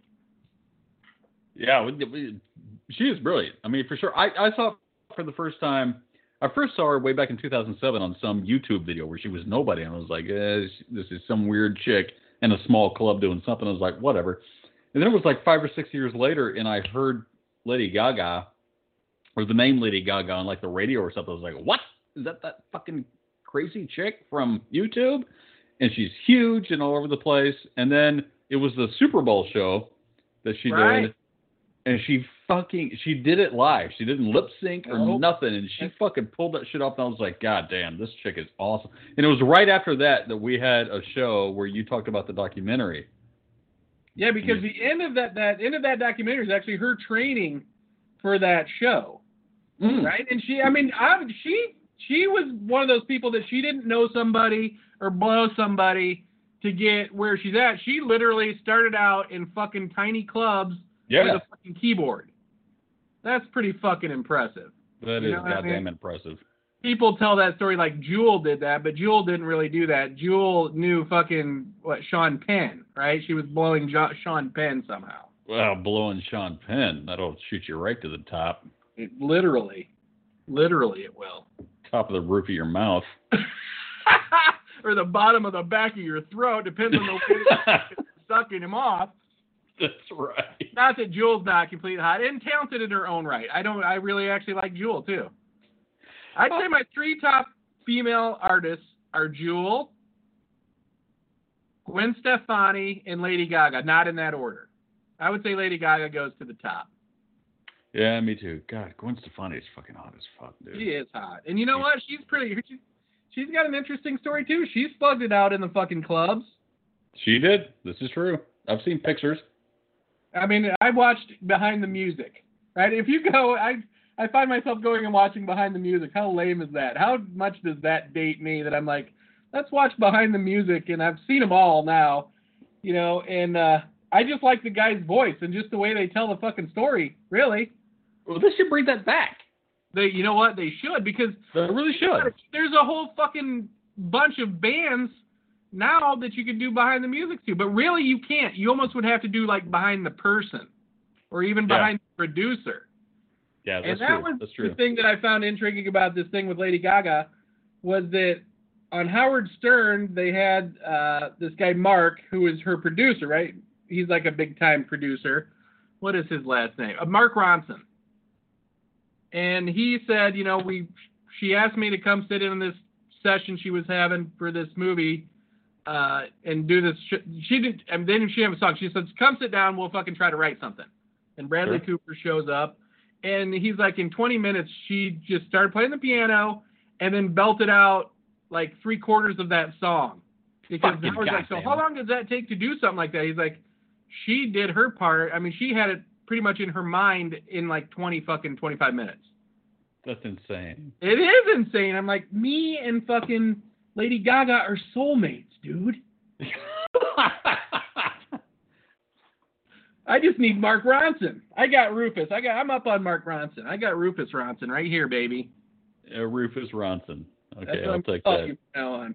B: Yeah, she is brilliant. I mean, for sure. I saw her for the first time. I first saw her way back in 2007 on some YouTube video where she was nobody, and I was like, this is some weird chick in a small club doing something. I was like, whatever. And then it was like 5 or 6 years later, and I heard Lady Gaga, or the name Lady Gaga on like the radio or something. I was like, what? Is that fucking crazy chick from YouTube? And she's huge and all over the place. And then it was the Super Bowl show that she did. And she did it live. She didn't lip sync or nothing. And she fucking pulled that shit off. And I was like, God damn, this chick is awesome. And it was right after that we had a show where you talked about the documentary.
A: Yeah, because the end of that end of that documentary is actually her training for that show. Right? And she was one of those people that she didn't know somebody or blow somebody to get where she's at. She literally started out in fucking tiny clubs with a fucking keyboard. That's pretty fucking impressive.
B: That is goddamn impressive.
A: People tell that story like Jewel did that, but Jewel didn't really do that. Jewel knew fucking, Sean Penn, right? She was blowing Sean Penn somehow.
B: Well, blowing Sean Penn, that'll shoot you right to the top.
A: Literally it will.
B: Top of the roof of your mouth.
A: Or the bottom of the back of your throat, depends on the way you're sucking him off.
B: That's right.
A: Not that Jewel's not completely hot and talented in her own right. I really actually like Jewel too. I'd say my 3 top female artists are Jewel, Gwen Stefani, and Lady Gaga. Not in that order. I would say Lady Gaga goes to the top.
B: Yeah, me too. God, Gwen Stefani is fucking hot as fuck, dude.
A: She is hot. And you know what? She's pretty. She's got an interesting story, too. She's slugged it out in the fucking clubs.
B: She did. This is true. I've seen pictures.
A: I mean, I watched Behind the Music, right? If you go, I find myself going and watching Behind the Music. How lame is that? How much does that date me that I'm like, let's watch Behind the Music, and I've seen them all now, and I just like the guy's voice and just the way they tell the fucking story, really.
B: Well, they should bring that back.
A: You know what? They should, because
B: they really should.
A: There's a whole fucking bunch of bands now that you can do Behind the Music to, but really you can't. You almost would have to do like Behind the Person or even Behind the Producer.
B: Yeah, that's
A: true.
B: And that's true.
A: The thing that I found intriguing about this thing with Lady Gaga was that on Howard Stern, they had this guy Mark, who is her producer, right? He's like a big-time producer. What is his last name? Mark Ronson. And he said, she asked me to come sit in on this session she was having for this movie and do this. She didn't, and then she have a song. She said, come sit down. We'll fucking try to write something. And Bradley Cooper shows up. And he's like, in 20 minutes, she just started playing the piano and then belted out like 3/4 of that song. Because Howard's like, so how long does that take to do something like that? He's like, she did her part. I mean, she had it pretty much in her mind in like 25 minutes.
B: That's insane.
A: It is insane. I'm like, me and fucking Lady Gaga are soulmates, dude. I just need Mark Ronson. I got Rufus. I'm up on Mark Ronson. I got Rufus Ronson right here, baby.
B: Rufus Ronson. Okay,
A: that's
B: I'll take that.
A: From now on.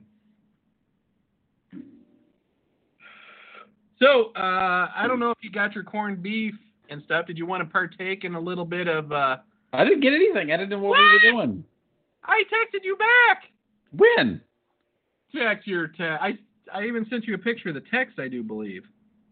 A: So, I don't know if you got your corned beef and stuff. Did you want to partake in a little bit of...
B: I didn't get anything. I didn't know what we were doing.
A: I texted you back.
B: When?
A: Check your text. I even sent you a picture of the text, I do believe.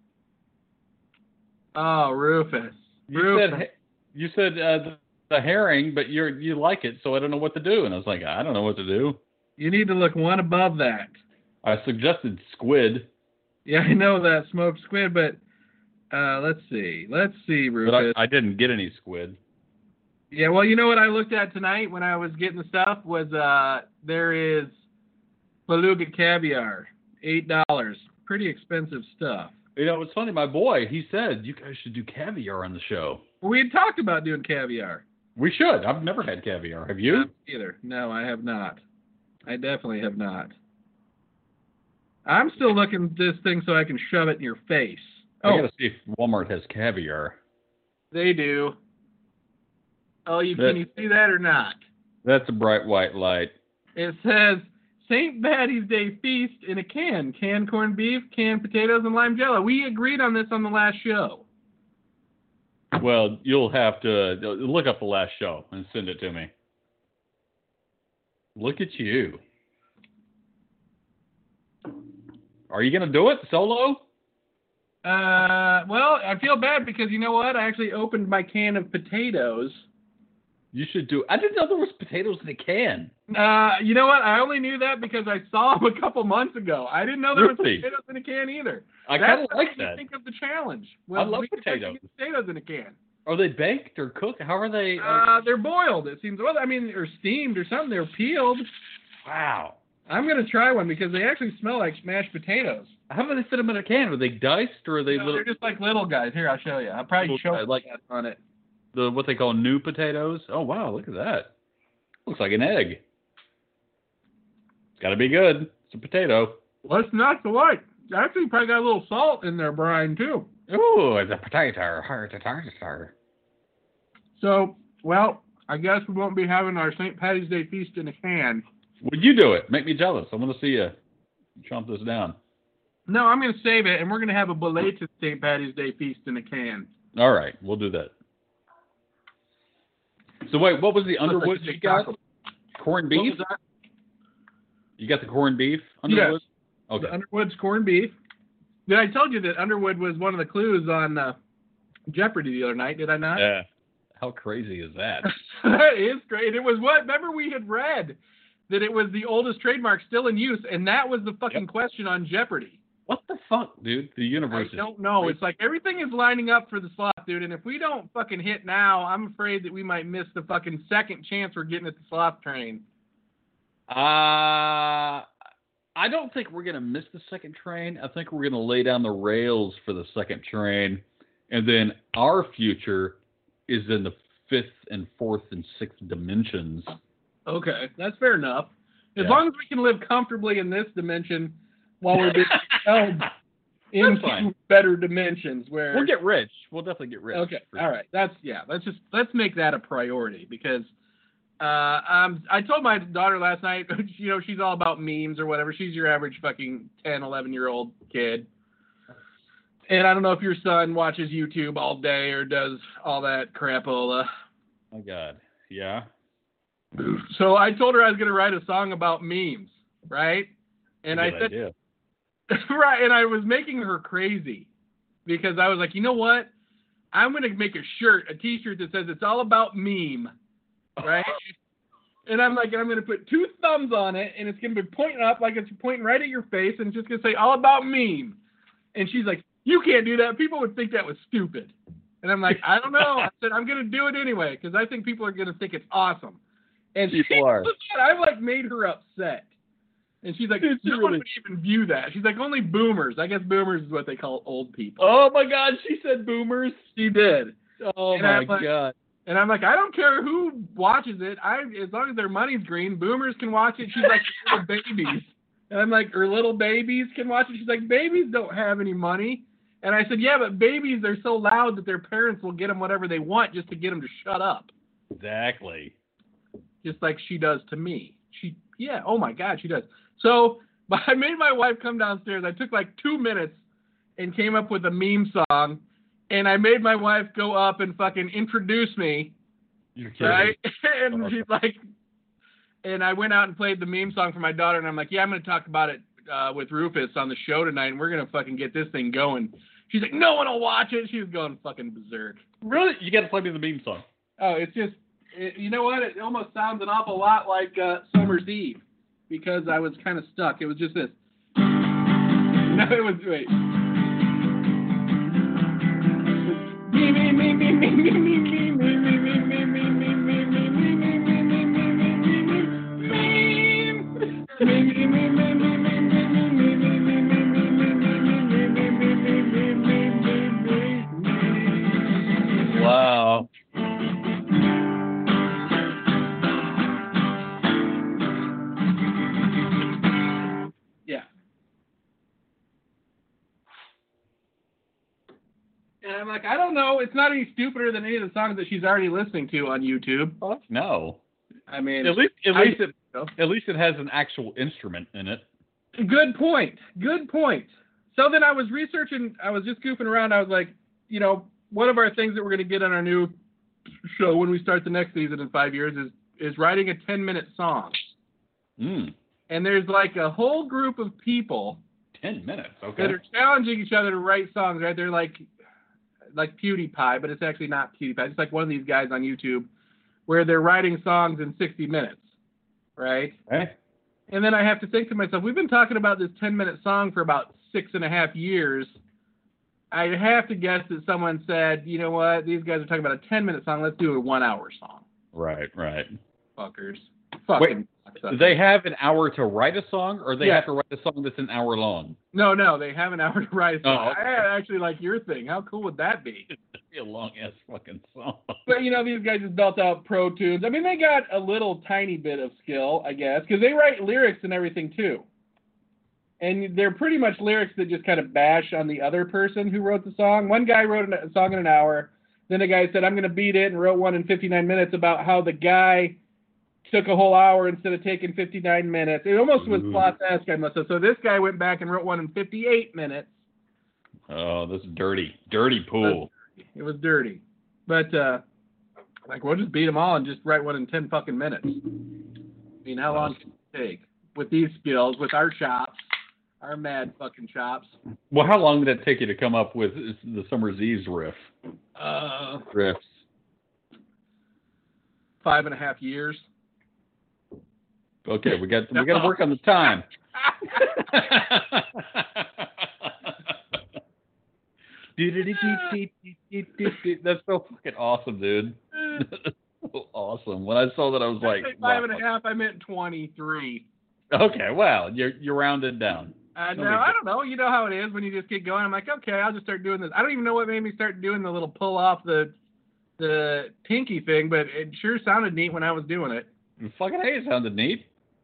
A: Oh, Rufus.
B: You said the herring, but you like it, so I don't know what to do. And I was like, I don't know what to do.
A: You need to look one above that.
B: I suggested squid.
A: Yeah, I know that smoked squid, but let's see, Rufus.
B: But I didn't get any squid.
A: Yeah, well, you know what I looked at tonight when I was getting the stuff was there is beluga caviar, $8. Pretty expensive stuff.
B: You know, it's funny. My boy, he said you guys should do caviar on the show.
A: We had talked about doing caviar.
B: We should. I've never had caviar. Have you?
A: Not either. No, I have not. I definitely have not. I'm still looking at this thing so I can shove it in your face.
B: I gotta see if Walmart has caviar.
A: They do. Oh, can you see that or not?
B: That's a bright white light.
A: It says St. Patty's Day feast in a can. Canned corned beef, canned potatoes, and lime jello. We agreed on this on the last show.
B: Well, you'll have to look up the last show and send it to me. Look at you. Are you going to do it solo?
A: Well, I feel bad because you know what? I actually opened my can of potatoes.
B: You should do it. I didn't know there was potatoes in a can.
A: You know what? I only knew that because I saw them a couple months ago. I didn't know there was potatoes in a can either.
B: I kind of like that.
A: Think of the challenge.
B: Well, I love potatoes.
A: Potatoes in a can.
B: Are they baked or cooked? How are they?
A: They're boiled. It seems. Well, I mean, or steamed or something. They're peeled.
B: Wow.
A: I'm gonna try one because they actually smell like mashed potatoes.
B: How do they fit them in a can? Are they diced or are they little?
A: They're just like little guys. Here, I'll show you. I'll probably show you on it.
B: What they call new potatoes. Oh wow, look at that. Looks like an egg. It's got to be good. It's a potato.
A: What's not so white? Actually, probably got a little salt in there, Brian, too.
B: Ooh, it's a potato.
A: So, well, I guess we won't be having our St. Patty's Day feast in a can.
B: Would you do it? Make me jealous. I want to see you chomp this down.
A: No, I'm going to save it, and we're going to have a belated St. Patty's Day feast in a can.
B: All right, we'll do that. So wait, what was the Underwood you got? Corned beef? You got the corned beef? Underwood?
A: Yes. Okay. The Underwood's corned beef. Did I tell you that Underwood was one of the clues on Jeopardy the other night? Did I not?
B: Yeah. How crazy is that?
A: That is great. It was what? Remember we had read that it was the oldest trademark still in use, and that was the fucking question on Jeopardy.
B: What the fuck, dude? The universe
A: I don't know. It's like everything is lining up for the slot, dude, and if we don't fucking hit now, I'm afraid that we might miss the fucking second chance we're getting at the slot train.
B: I don't think we're going to miss the second train. I think we're going to lay down the rails for the second train, and then our future is in the fifth and fourth and sixth dimensions.
A: Okay, that's fair enough. As long as we can live comfortably in this dimension while we're being held into better dimensions where
B: we'll get rich. We'll definitely get rich.
A: Okay. All right. Let's make that a priority because I told my daughter last night, you know, she's all about memes or whatever. She's your average fucking 10, 11-year-old kid. And I don't know if your son watches YouTube all day or does all that crapola.
B: Oh God. Yeah.
A: So I told her I was going to write a song about memes, right? And I said, right, and I was making her crazy because I was like, you know what? I'm going to make a t-shirt that says it's all about meme, right? And I'm like, I'm going to put two thumbs on it, and it's going to be pointing up like it's pointing right at your face, and it's just going to say all about meme. And she's like, you can't do that. People would think that was stupid. And I'm like, I don't know. I said, I'm going to do it anyway because I think people are going to think it's awesome. And I like made her upset. And she's like, no one would even view that. She's like, only boomers. I guess boomers is what they call old people.
B: Oh, my God. She said boomers.
A: She did.
B: Oh, my God.
A: And I'm like, I don't care who watches it. As long as their money's green, boomers can watch it. She's like, little babies. And I'm like, or little babies can watch it. She's like, babies don't have any money. And I said, yeah, but babies, they're so loud that their parents will get them whatever they want just to get them to shut up.
B: Exactly.
A: Just like she does to me. Oh, my God, she does. So I made my wife come downstairs. I took like 2 minutes and came up with a meme song. And I made my wife go up and fucking introduce me.
B: You're kidding.
A: Right? And she's like, and I went out and played the meme song for my daughter. And I'm like, yeah, I'm going to talk about it with Rufus on the show tonight. And we're going to fucking get this thing going. She's like, no one will watch it. She was going fucking berserk.
B: Really? You got to play me the meme song.
A: Oh, it's just, you know what? It almost sounds an awful lot like Summer's Eve. Because I was kind of stuck. It was just this. No, it was wait. Me me me me me me me me me me me me me me
B: Wow.
A: Yeah. And I'm like, I don't know. It's not any stupider than any of the songs that she's already listening to on YouTube.
B: Fuck no.
A: I mean,
B: At least it has an actual instrument in it.
A: Good point. Good point. So then I was researching. I was just goofing around. I was like, you know, one of our things that we're going to get on our new show when we start the next season in 5 years is writing a 10-minute song.
B: Mm.
A: And there's like a whole group of people
B: 10 minutes, okay.
A: that are challenging each other to write songs, right? They're like PewDiePie, but it's actually not PewDiePie. It's like one of these guys on YouTube where they're writing songs in 60 minutes, right?
B: Okay.
A: And then I have to think to myself, we've been talking about this 10-minute song for about 6.5 years. I have to guess that someone said, you know what, these guys are talking about a 10-minute song. Let's do a 1-hour song.
B: Right.
A: Fuckers.
B: Wait, do they have an hour to write a song, or they have to write a song that's an hour long?
A: No, they have an hour to write a song.
B: Oh, okay.
A: I actually like your thing. How cool would that be?
B: It'd be a long-ass fucking song.
A: But, you know, these guys just belt out Pro Tunes. I mean, they got a little tiny bit of skill, I guess, because they write lyrics and everything, too. And they're pretty much lyrics that just kind of bash on the other person who wrote the song. One guy wrote a song in an hour. Then a guy said, I'm going to beat it, and wrote one in 59 minutes about how the guy took a whole hour instead of taking 59 minutes. It almost was plot-esque, I must have. So this guy went back and wrote one in 58 minutes.
B: Oh, this is dirty pool.
A: It was dirty. But, like, we'll just beat them all and just write one in 10 fucking minutes. I mean, how long can it take? With these skills, with our chops, our mad fucking chops.
B: Well, how long did it take you to come up with the Summer's Eve's riff? Riffs.
A: 5.5 years.
B: Okay, we got to work on the time. That's so fucking awesome, dude. So awesome. When I saw that, I was like,
A: 5.5. I meant 23.
B: Okay, well, you rounded down.
A: No, I don't know. You know how it is when you just get going. I'm like, okay, I'll just start doing this. I don't even know what made me start doing the little pull off the pinky thing, but it sure sounded neat when I was doing it.
B: Fucking hey, it sounded neat.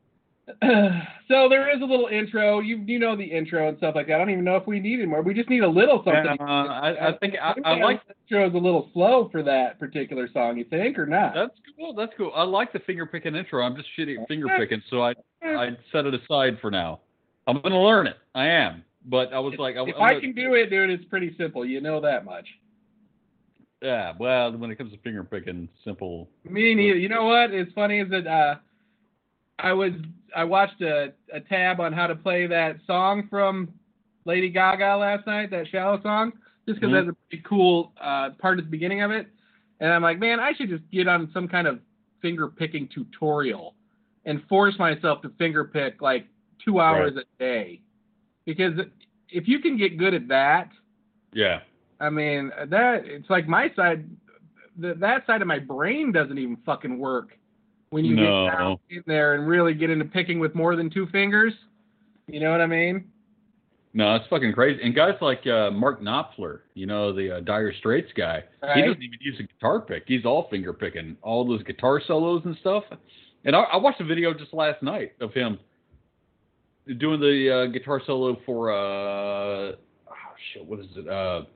A: So there is a little intro. You know the intro and stuff like that. I don't even know if we need it more. We just need a little something.
B: I think I like
A: the intro is a little slow for that particular song. You think or not?
B: That's cool. I like the finger picking intro. I'm just shitty at finger picking, so I set it aside for now. I'm gonna learn it. I am, but I was
A: if I can do it, dude, it's pretty simple. You know that much.
B: Yeah. Well, when it comes to finger picking, simple.
A: Me neither. You know what? It's funny is that I watched a tab on how to play that song from Lady Gaga last night, that Shallow song, just because that's a pretty cool part at the beginning of it. And I'm like, man, I should just get on some kind of finger picking tutorial and force myself to finger pick like 2 hours a day. Because if you can get good at that,
B: yeah.
A: I mean, it's like my side, that side of my brain doesn't even fucking work. When you get down in there and really get into picking with more than 2 fingers, you know what I mean?
B: No, it's fucking crazy. And guys like Mark Knopfler, you know, the Dire Straits guy, he doesn't even use a guitar pick. He's all finger picking, all those guitar solos and stuff. And I watched a video just last night of him doing the guitar solo for, what is it?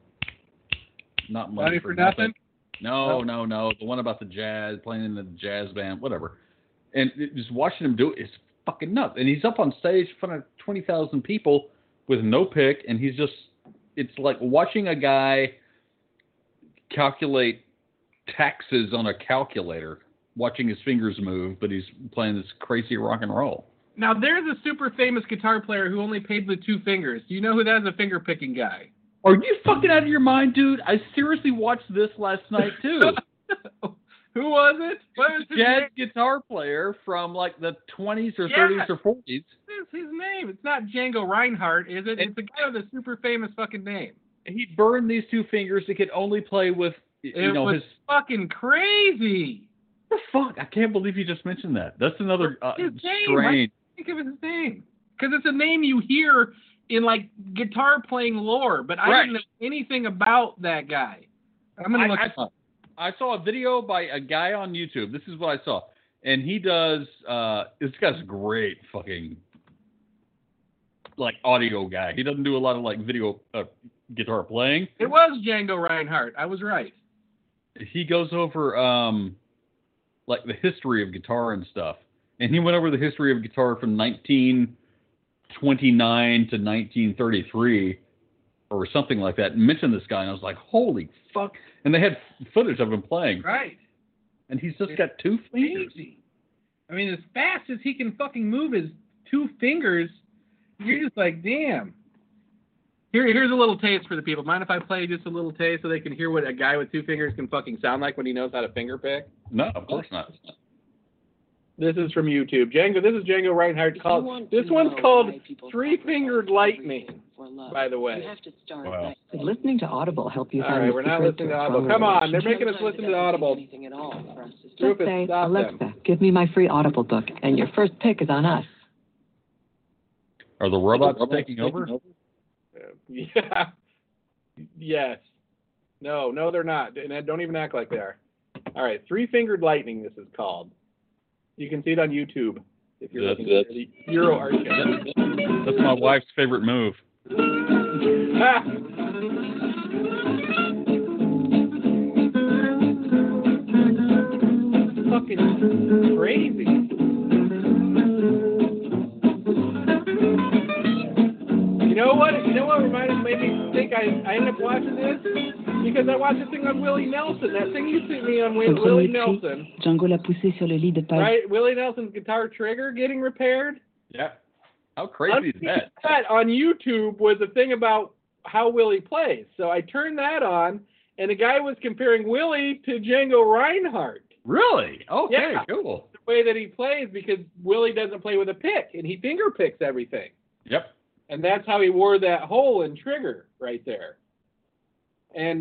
B: Not Money for Nothing. No. The one about the jazz, playing in the jazz band, whatever. And just watching him do it is fucking nuts. And he's up on stage in front of 20,000 people with no pick, and it's like watching a guy calculate taxes on a calculator, watching his fingers move, but he's playing this crazy rock and roll.
A: Now, there's a super famous guitar player who only played with 2 fingers. Do you know who that is? A finger picking guy.
B: Are you fucking out of your mind, dude? I seriously watched this last night, too.
A: Who was it? What was his
B: jazz
A: name?
B: Guitar player from, like, the 20s or 30s or 40s.
A: is his name? It's not Django Reinhardt, is it? It's the guy with a super famous fucking name.
B: He burned these 2 fingers. He could only play with,
A: It was fucking crazy.
B: What the fuck? I can't believe you just mentioned that. That's another
A: strange. Think of his name. Because it's a name you hear in, like, guitar playing lore, but I didn't know anything about that guy. I'm going to look it up.
B: I saw a video by a guy on YouTube. This is what I saw. And he does, this guy's great fucking, like, audio guy. He doesn't do a lot of, like, video guitar playing.
A: It was Django Reinhardt. I was right.
B: He goes over, like, the history of guitar and stuff. And he went over the history of guitar from 1929 to 1933 or something like that, and mentioned this guy, and I was like, holy fuck. And they had footage of him playing.
A: Right.
B: And he's just got 2 fingers.
A: I mean, as fast as he can fucking move his 2 fingers, you're just like, damn. Here's a little taste for the people. Mind if I play just a little taste so they can hear what a guy with 2 fingers can fucking sound like when he knows how to finger pick?
B: No, of course not.
A: This is from YouTube. This is Django Reinhardt. This one's called 3-Fingered Lightning, by the way.
C: You have to start Did listening to Audible help you
A: All right, we're not listening to Audible. Come on, they're making us listen to Audible.
C: Just say, Alexa, give me my free Audible book, and your first pick is on us.
B: Are the robots taking over?
A: Yeah. Yes. No, they're not. And don't even act like they are. All right, 3-Fingered Lightning, this is called. You can see it on YouTube if you're looking at the Euro Arcade.
B: That's my wife's favorite move.
A: Fucking crazy. You know what made me think I ended up watching this? Because I watched a thing on Willie Nelson. That thing you sent me on Willie Nelson.
C: Django l'a poussé sur le lit de page.
A: Right? Willie Nelson's guitar trigger getting repaired.
B: Yeah. How crazy is that?
A: That on YouTube was a thing about how Willie plays. So I turned that on, and the guy was comparing Willie to Django Reinhardt.
B: Really? Okay,
A: yeah.
B: Cool.
A: The way that he plays, because Willie doesn't play with a pick, and he finger picks everything.
B: Yep.
A: And that's how he wore that hole and trigger right there. And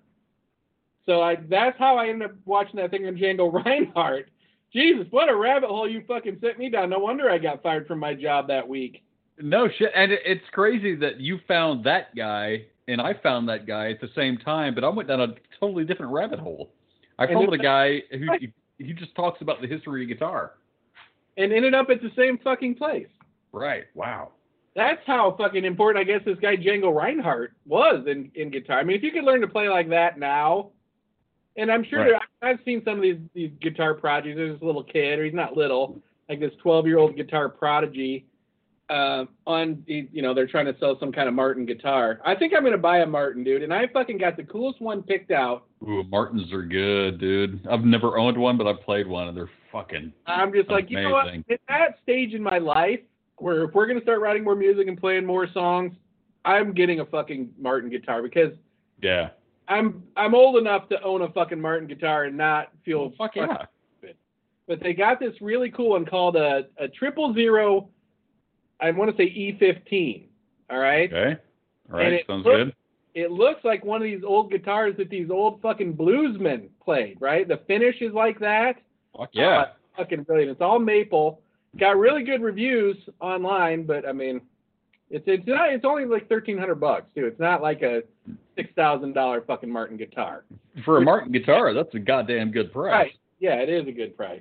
A: that's how I ended up watching that thing on Django Reinhardt. Jesus, what a rabbit hole you fucking sent me down. No wonder I got fired from my job that week.
B: No shit. And it's crazy that you found that guy and I found that guy at the same time, but I went down a totally different rabbit hole. I followed a guy who he just talks about the history of guitar.
A: And ended up at the same fucking place.
B: Right. Wow.
A: That's how fucking important, I guess, this guy Django Reinhardt was in guitar. I mean, if you could learn to play like that now, and I'm sure I've seen some of these guitar prodigies. There's this little kid, or he's not little, like this 12-year-old guitar prodigy. They're trying to sell some kind of Martin guitar. I think I'm going to buy a Martin, dude, and I fucking got the coolest one picked out.
B: Ooh, Martins are good, dude. I've never owned one, but I've played one, and they're fucking
A: I'm just like,
B: amazing.
A: You know what? At that stage in my life, where if we're going to start writing more music and playing more songs, I'm getting a fucking Martin guitar because I'm old enough to own a fucking Martin guitar and not feel
B: stupid.
A: But they got this really cool one called a 000. I want to say E15. All right.
B: Okay. All right. Sounds good.
A: It looks like one of these old guitars that these old fucking bluesmen played. Right. The finish is like that.
B: Fuck yeah.
A: Fucking brilliant. It's all maple. Got really good reviews online, but I mean, it's only like $1,300 too. It's not like a $6,000 fucking Martin guitar.
B: For a Martin guitar, that's a goddamn good price.
A: Right. Yeah, it is a good price.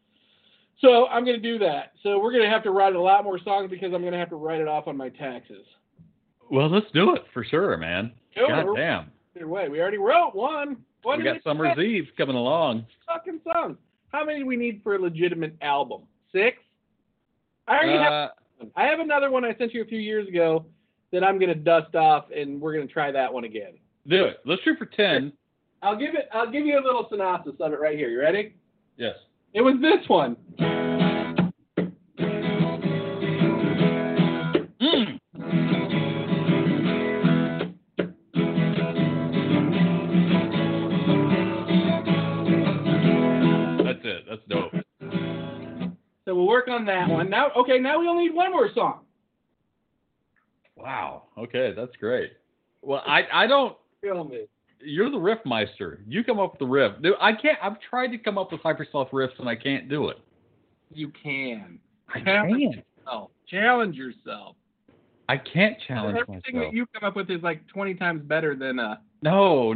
A: So I'm going to do that. So we're going to have to write a lot more songs because I'm going to have to write it off on my taxes.
B: Well, let's do it for sure, man.
A: Cool.
B: Goddamn.
A: Either way, we already wrote one.
B: We got Summer's Eve coming along.
A: Fucking songs. How many do we need for a legitimate album? 6? I already I have another one I sent you a few years ago that I'm going to dust off, and we're going to try that one again.
B: Do it. Let's shoot for 10.
A: I'll give you a little synopsis of it right here. You ready?
B: Yes.
A: It was this one. That's it. That's dope. So we'll work on that one. Now we only need one more song.
B: Wow. Okay, that's great. Well, I don't.
A: Kill me.
B: You're the riff meister. You come up with the riff. Dude, I can't. I've tried to come up with Hypersloth riffs and I can't do it.
A: You can.
B: I can't.
A: Challenge yourself.
B: I can't challenge
A: Everything
B: myself.
A: that you come up with is like 20 times better than
B: No,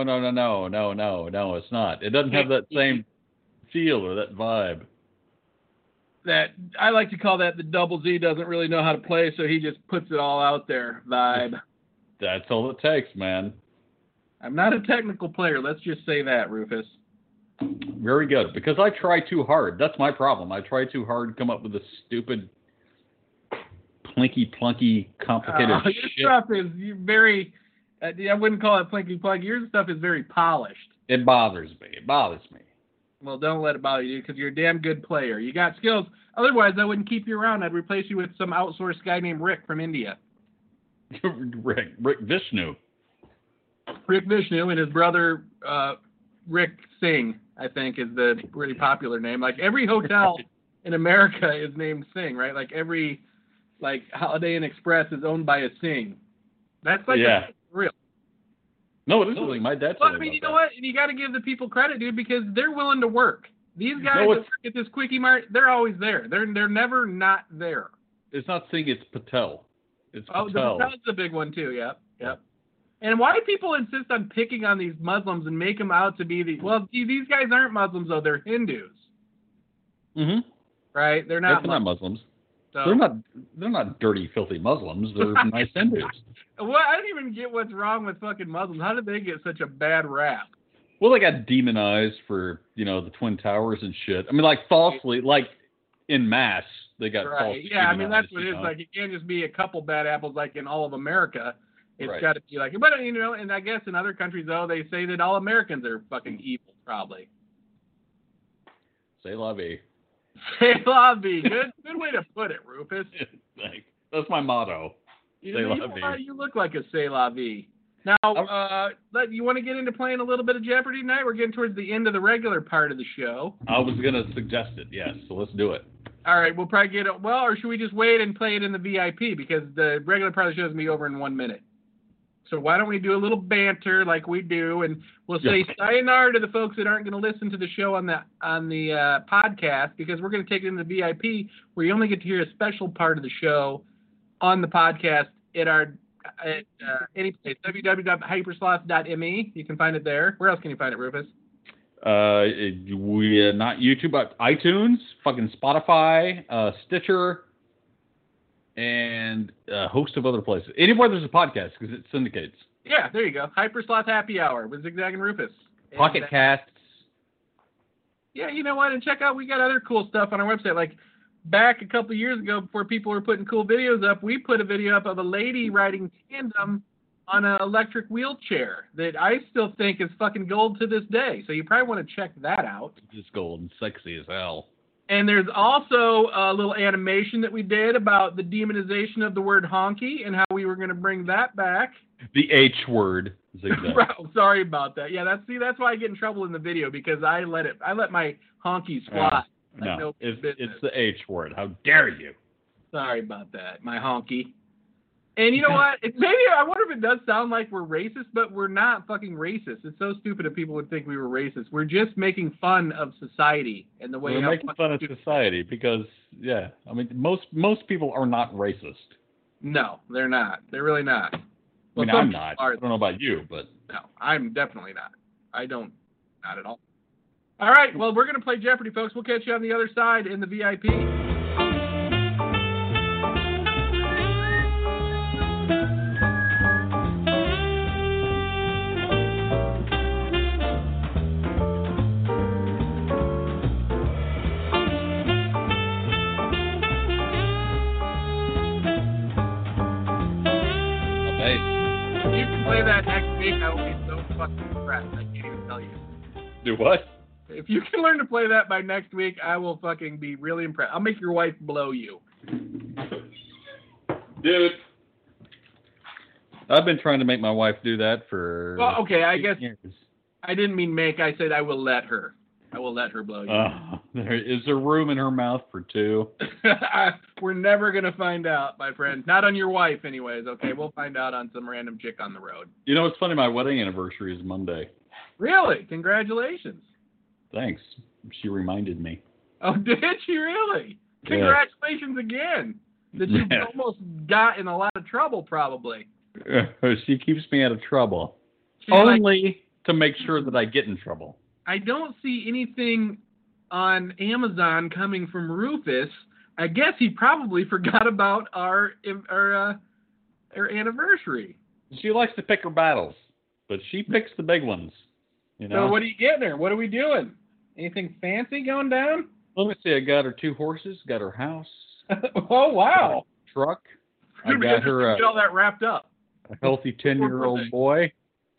B: it's not. It doesn't have that same feel or that vibe.
A: That I like to call that the Double Z doesn't really know how to play, so he just puts it all out there vibe.
B: That's all it takes, man.
A: I'm not a technical player. Let's just say that, Rufus.
B: Very good. Because I try too hard. That's my problem. I try too hard to come up with this stupid, plinky, plunky, complicated
A: Your
B: shit.
A: stuff is very, I wouldn't call it plinky, plunky. Your stuff is very polished.
B: It bothers me.
A: Well, don't let it bother you because you're a damn good player. You got skills. Otherwise, I wouldn't keep you around. I'd replace you with some outsourced guy named Rick from India.
B: Rick Vishnu.
A: Rick Vishnu and his brother Rick Singh, I think, is the really popular name. Like every hotel in America is named Singh, right? Like every Holiday Inn Express is owned by a Singh. That's like real.
B: No, it isn't. My dad.
A: Well, I mean, you know what? And you got to give the people credit, dude, because they're willing to work. These guys that work at this Quickie Mart, they're always there. They're never not there.
B: It's not Singh, it's Patel. It's Patel.
A: Oh, Patel's the big one too. Yep. And why do people insist on picking on these Muslims and make them out to be these guys aren't Muslims though, they're Hindus.
B: Mm-hmm.
A: Right? They're not
B: Muslims.
A: So,
B: they're not dirty, filthy Muslims. They're nice Hindus.
A: Well, I don't even get what's wrong with fucking Muslims. How did they get such a bad rap?
B: Well, they got demonized for, the Twin Towers and shit. I mean, like falsely, like in mass, they got falsely
A: Yeah, I mean, that's what
B: demonized,
A: it is. Like, it can't just be a couple bad apples like in all of America. It's got to be like, but and I guess in other countries though, they say that all Americans are fucking evil, probably.
B: C'est la vie.
A: C'est la vie. Good way to put it, Rufus.
B: Thanks. That's my motto.
A: You look like a C'est la vie. Now, you want to get into playing a little bit of Jeopardy tonight? We're getting towards the end of the regular part of the show.
B: I was going to suggest it, yes. So let's do it.
A: All right, we'll probably get it. Well, or should we just wait and play it in the VIP? Because the regular part of the show is going to be over in 1 minute. So why don't we do a little banter like we do, and we'll say sayonara to the folks that aren't going to listen to the show on the podcast, because we're going to take it into the VIP, where you only get to hear a special part of the show on the podcast at any place, www.hypersloth.me. You can find it there. Where else can you find it, Rufus?
B: We not YouTube, but iTunes, fucking Spotify, Stitcher, and a host of other places. Anywhere there's a podcast, because it syndicates.
A: Yeah, there you go. Hypersloth Happy Hour with Zigzag and Rufus.
B: Pocket Casts.
A: Yeah, you know what? And check out, we got other cool stuff on our website. Like back a couple years ago, before people were putting cool videos up, we put a video up of a lady riding tandem on an electric wheelchair that I still think is fucking gold to this day. So you probably want to check that out.
B: It's gold and sexy as hell.
A: And there's also a little animation that we did about the demonization of the word honky and how we were going to bring that back.
B: The H word.
A: Sorry about that. Yeah, that's why I get in trouble in the video, because I let my honkies fly.
B: No, it's the H word. How dare you?
A: Sorry about that, my honky. And you know what? I wonder if it does sound like we're racist, but we're not fucking racist. It's so stupid if people would think we were racist. We're just making fun of society and the way
B: we're making fun of society because, I mean, most people are not racist.
A: No, they're not. They're really not.
B: Well, I mean, I'm not. I don't know about you, but
A: no, I'm definitely not. Not at all. All right, well, we're gonna play Jeopardy, folks. We'll catch you on the other side in the VIP. Play that next week, I will be so fucking impressed. I can't even tell you.
B: Do what?
A: If you can learn to play that by next week, I will fucking be really impressed. I'll make your wife blow you.
B: Dude. I've been trying to make my wife do that for
A: Well, okay, I guess
B: years.
A: I didn't mean make. I said I will let her. I will let her blow you.
B: Is there room in her mouth for two?
A: We're never going to find out, my friend. Not on your wife, anyways, okay? We'll find out on some random chick on the road.
B: You know, it's funny. My wedding anniversary is Monday.
A: Really? Congratulations.
B: Thanks. She reminded me.
A: Oh, did she really? Congratulations again. That you almost got in a lot of trouble, probably.
B: She keeps me out of trouble.
A: She's
B: Only to make sure that I get in trouble.
A: I don't see anything on Amazon coming from Rufus. I guess he probably forgot about our anniversary.
B: She likes to pick her battles, but she picks the big ones. You know?
A: So what are you getting her? What are we doing? Anything fancy going down?
B: Let me see. I got her 2 horses, got her house.
A: Oh, wow.
B: Truck. I got her
A: get all that wrapped up.
B: A healthy 10-year-old boy.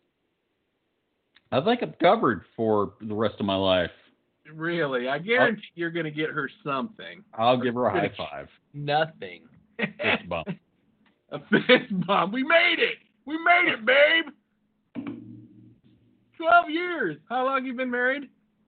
B: I think I'm covered for the rest of my life.
A: Really? I guarantee you're going to get her something.
B: I'll give her a high five.
A: Nothing.
B: Fist bump.
A: A fist bump. We made it. We made it, babe. 12 years. How long you been married?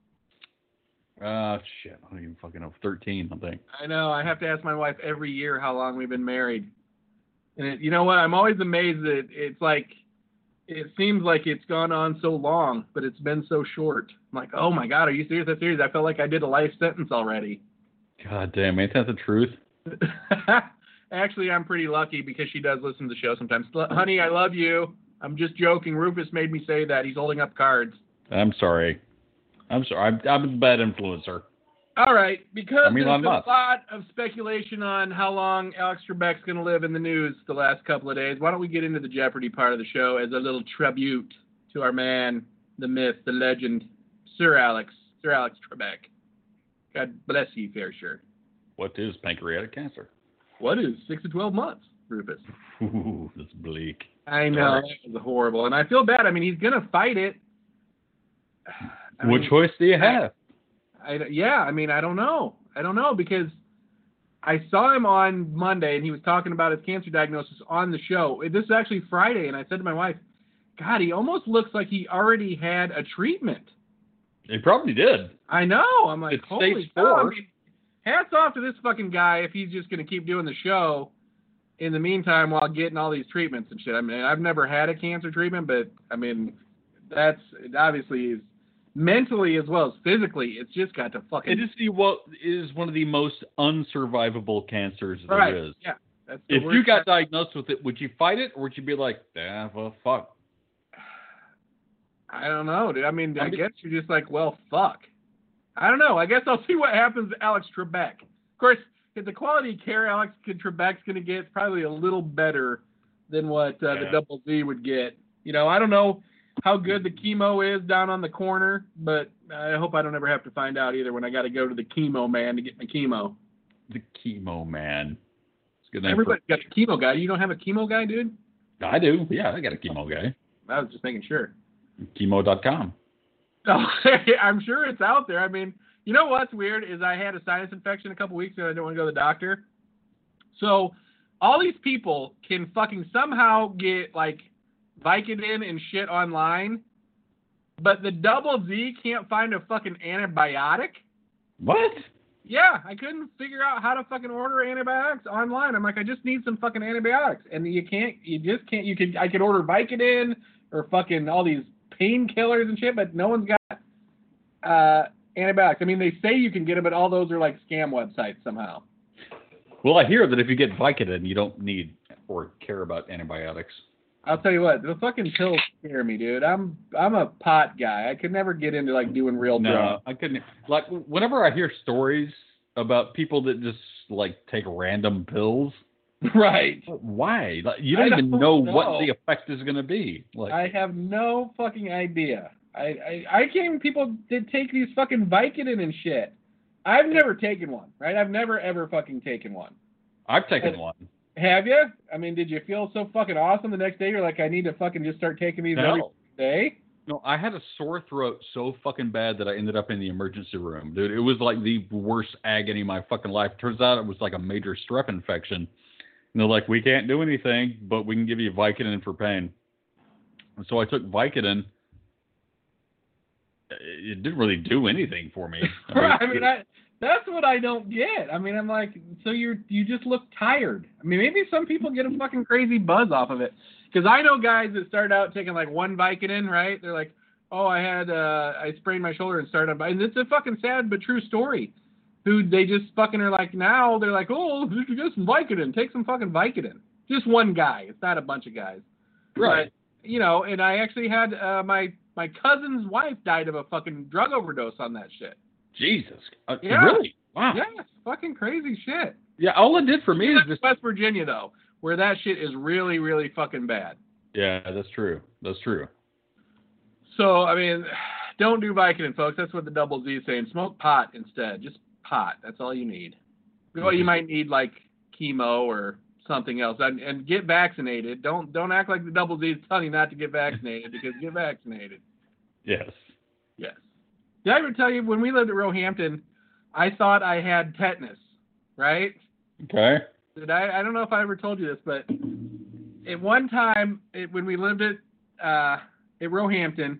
B: Shit. I don't even fucking know. 13, I think.
A: I know. I have to ask my wife every year how long we've been married. And you know what? I'm always amazed that it's like, it seems like it's gone on so long, but it's been so short. I'm like, oh my God, are you serious? That's serious. I felt like I did a life sentence already.
B: God damn, ain't that the truth?
A: Actually, I'm pretty lucky because she does listen to the show sometimes. Honey, I love you. I'm just joking. Rufus made me say that. He's holding up cards.
B: I'm sorry. I'm a bad influencer.
A: All right, because there's
B: a
A: lot of speculation on how long Alex Trebek's going to live in the news the last couple of days, why don't we get into the Jeopardy part of the show as a little tribute to our man, the myth, the legend, Sir Alex Trebek. God bless you, fair shirt.
B: What is pancreatic cancer?
A: What is 6 to 12 months, Rufus?
B: Ooh, that's bleak.
A: I know, that was horrible, and I feel bad. I mean, he's going to fight it.
B: What choice do you have?
A: I don't know. I don't know because I saw him on Monday and he was talking about his cancer diagnosis on the show. This is actually Friday, and I said to my wife, God, he almost looks like he already had a treatment.
B: He probably did.
A: I know. I'm like,
B: it's
A: holy
B: stage
A: cow.
B: 4.
A: I mean, hats off to this fucking guy if he's just going to keep doing the show in the meantime while getting all these treatments and shit. I mean, I've never had a cancer treatment, but, I mean, that's obviously mentally as well as physically, it's just got to fucking... It
B: is one of the most unsurvivable cancers there is.
A: Yeah.
B: That's if you got diagnosed with it, would you fight it, or would you be like, well, fuck?
A: I don't know, dude. I mean, I guess you're just like, well, fuck. I don't know. I guess I'll see what happens to Alex Trebek. Of course, if the quality of care Alex Trebek's going to get is probably a little better than what the Double Z would get. You know, I don't know how good the chemo is down on the corner, but I hope I don't ever have to find out either when I got to go to the chemo man to get my chemo.
B: The chemo man. Good name.
A: Everybody's got a chemo guy. You don't have a chemo guy, dude?
B: I do. Yeah, I got a chemo guy.
A: I was just making sure.
B: Chemo.com.
A: Oh, I'm sure it's out there. I mean, you know what's weird is I had a sinus infection a couple weeks ago. I didn't want to go to the doctor. So all these people can fucking somehow get like Vicodin and shit online, but the Double Z can't find a fucking antibiotic.
B: What?
A: Yeah, I couldn't figure out how to fucking order antibiotics online. I'm like, I just need some fucking antibiotics, and you just can't. I could order Vicodin or fucking all these painkillers and shit, but no one's got antibiotics. I mean, they say you can get them, but all those are like scam websites somehow.
B: Well, I hear that if you get Vicodin, you don't need or care about antibiotics.
A: I'll tell you what, the fucking pills scare me, dude. I'm a pot guy. I could never get into like doing real drugs.
B: No, I couldn't. Like whenever I hear stories about people that just like take random pills,
A: right?
B: Why? Like, you don't even know what the effect is going to be. Like,
A: I have no fucking idea. I can't even people that take these fucking Vicodin and shit. I've never taken one, right? I've never ever fucking taken one.
B: I've taken one.
A: Have you? I mean, did you feel so fucking awesome the next day? You're like, I need to fucking just start taking these every day?
B: No, I had a sore throat so fucking bad that I ended up in the emergency room. Dude, it was like the worst agony of my fucking life. Turns out it was like a major strep infection. And they're like, we can't do anything, but we can give you Vicodin for pain. And so I took Vicodin. it didn't really do anything for me.
A: That's what I don't get. I mean, I'm like, so you just look tired. I mean, maybe some people get a fucking crazy buzz off of it. Because I know guys that start out taking like one Vicodin, right? They're like, oh, I sprained my shoulder and started on, and it's a fucking sad but true story. Who they just fucking are like, now they're like, oh, you get some Vicodin, take some fucking Vicodin. Just one guy. It's not a bunch of guys.
B: Right.
A: But, and I actually had my cousin's wife died of a fucking drug overdose on that shit.
B: Jesus.
A: Yeah.
B: Really? Wow.
A: Yeah, it's fucking crazy shit.
B: Yeah, all it did for me is just...
A: West Virginia, though, where that shit is really, really fucking bad.
B: Yeah, that's true. That's true.
A: So, I mean, don't do Vicodin, folks. That's what the Double Z is saying. Smoke pot instead. Just pot. That's all you need. Well, you might need, like, chemo or something else. And get vaccinated. Don't act like the Double Z is telling you not to get vaccinated, because get vaccinated.
B: Yes.
A: Yes. Did I ever tell you, when we lived at Roehampton, I thought I had tetanus, right?
B: Okay.
A: I don't know if I ever told you this, but at one time, when we lived at Roehampton,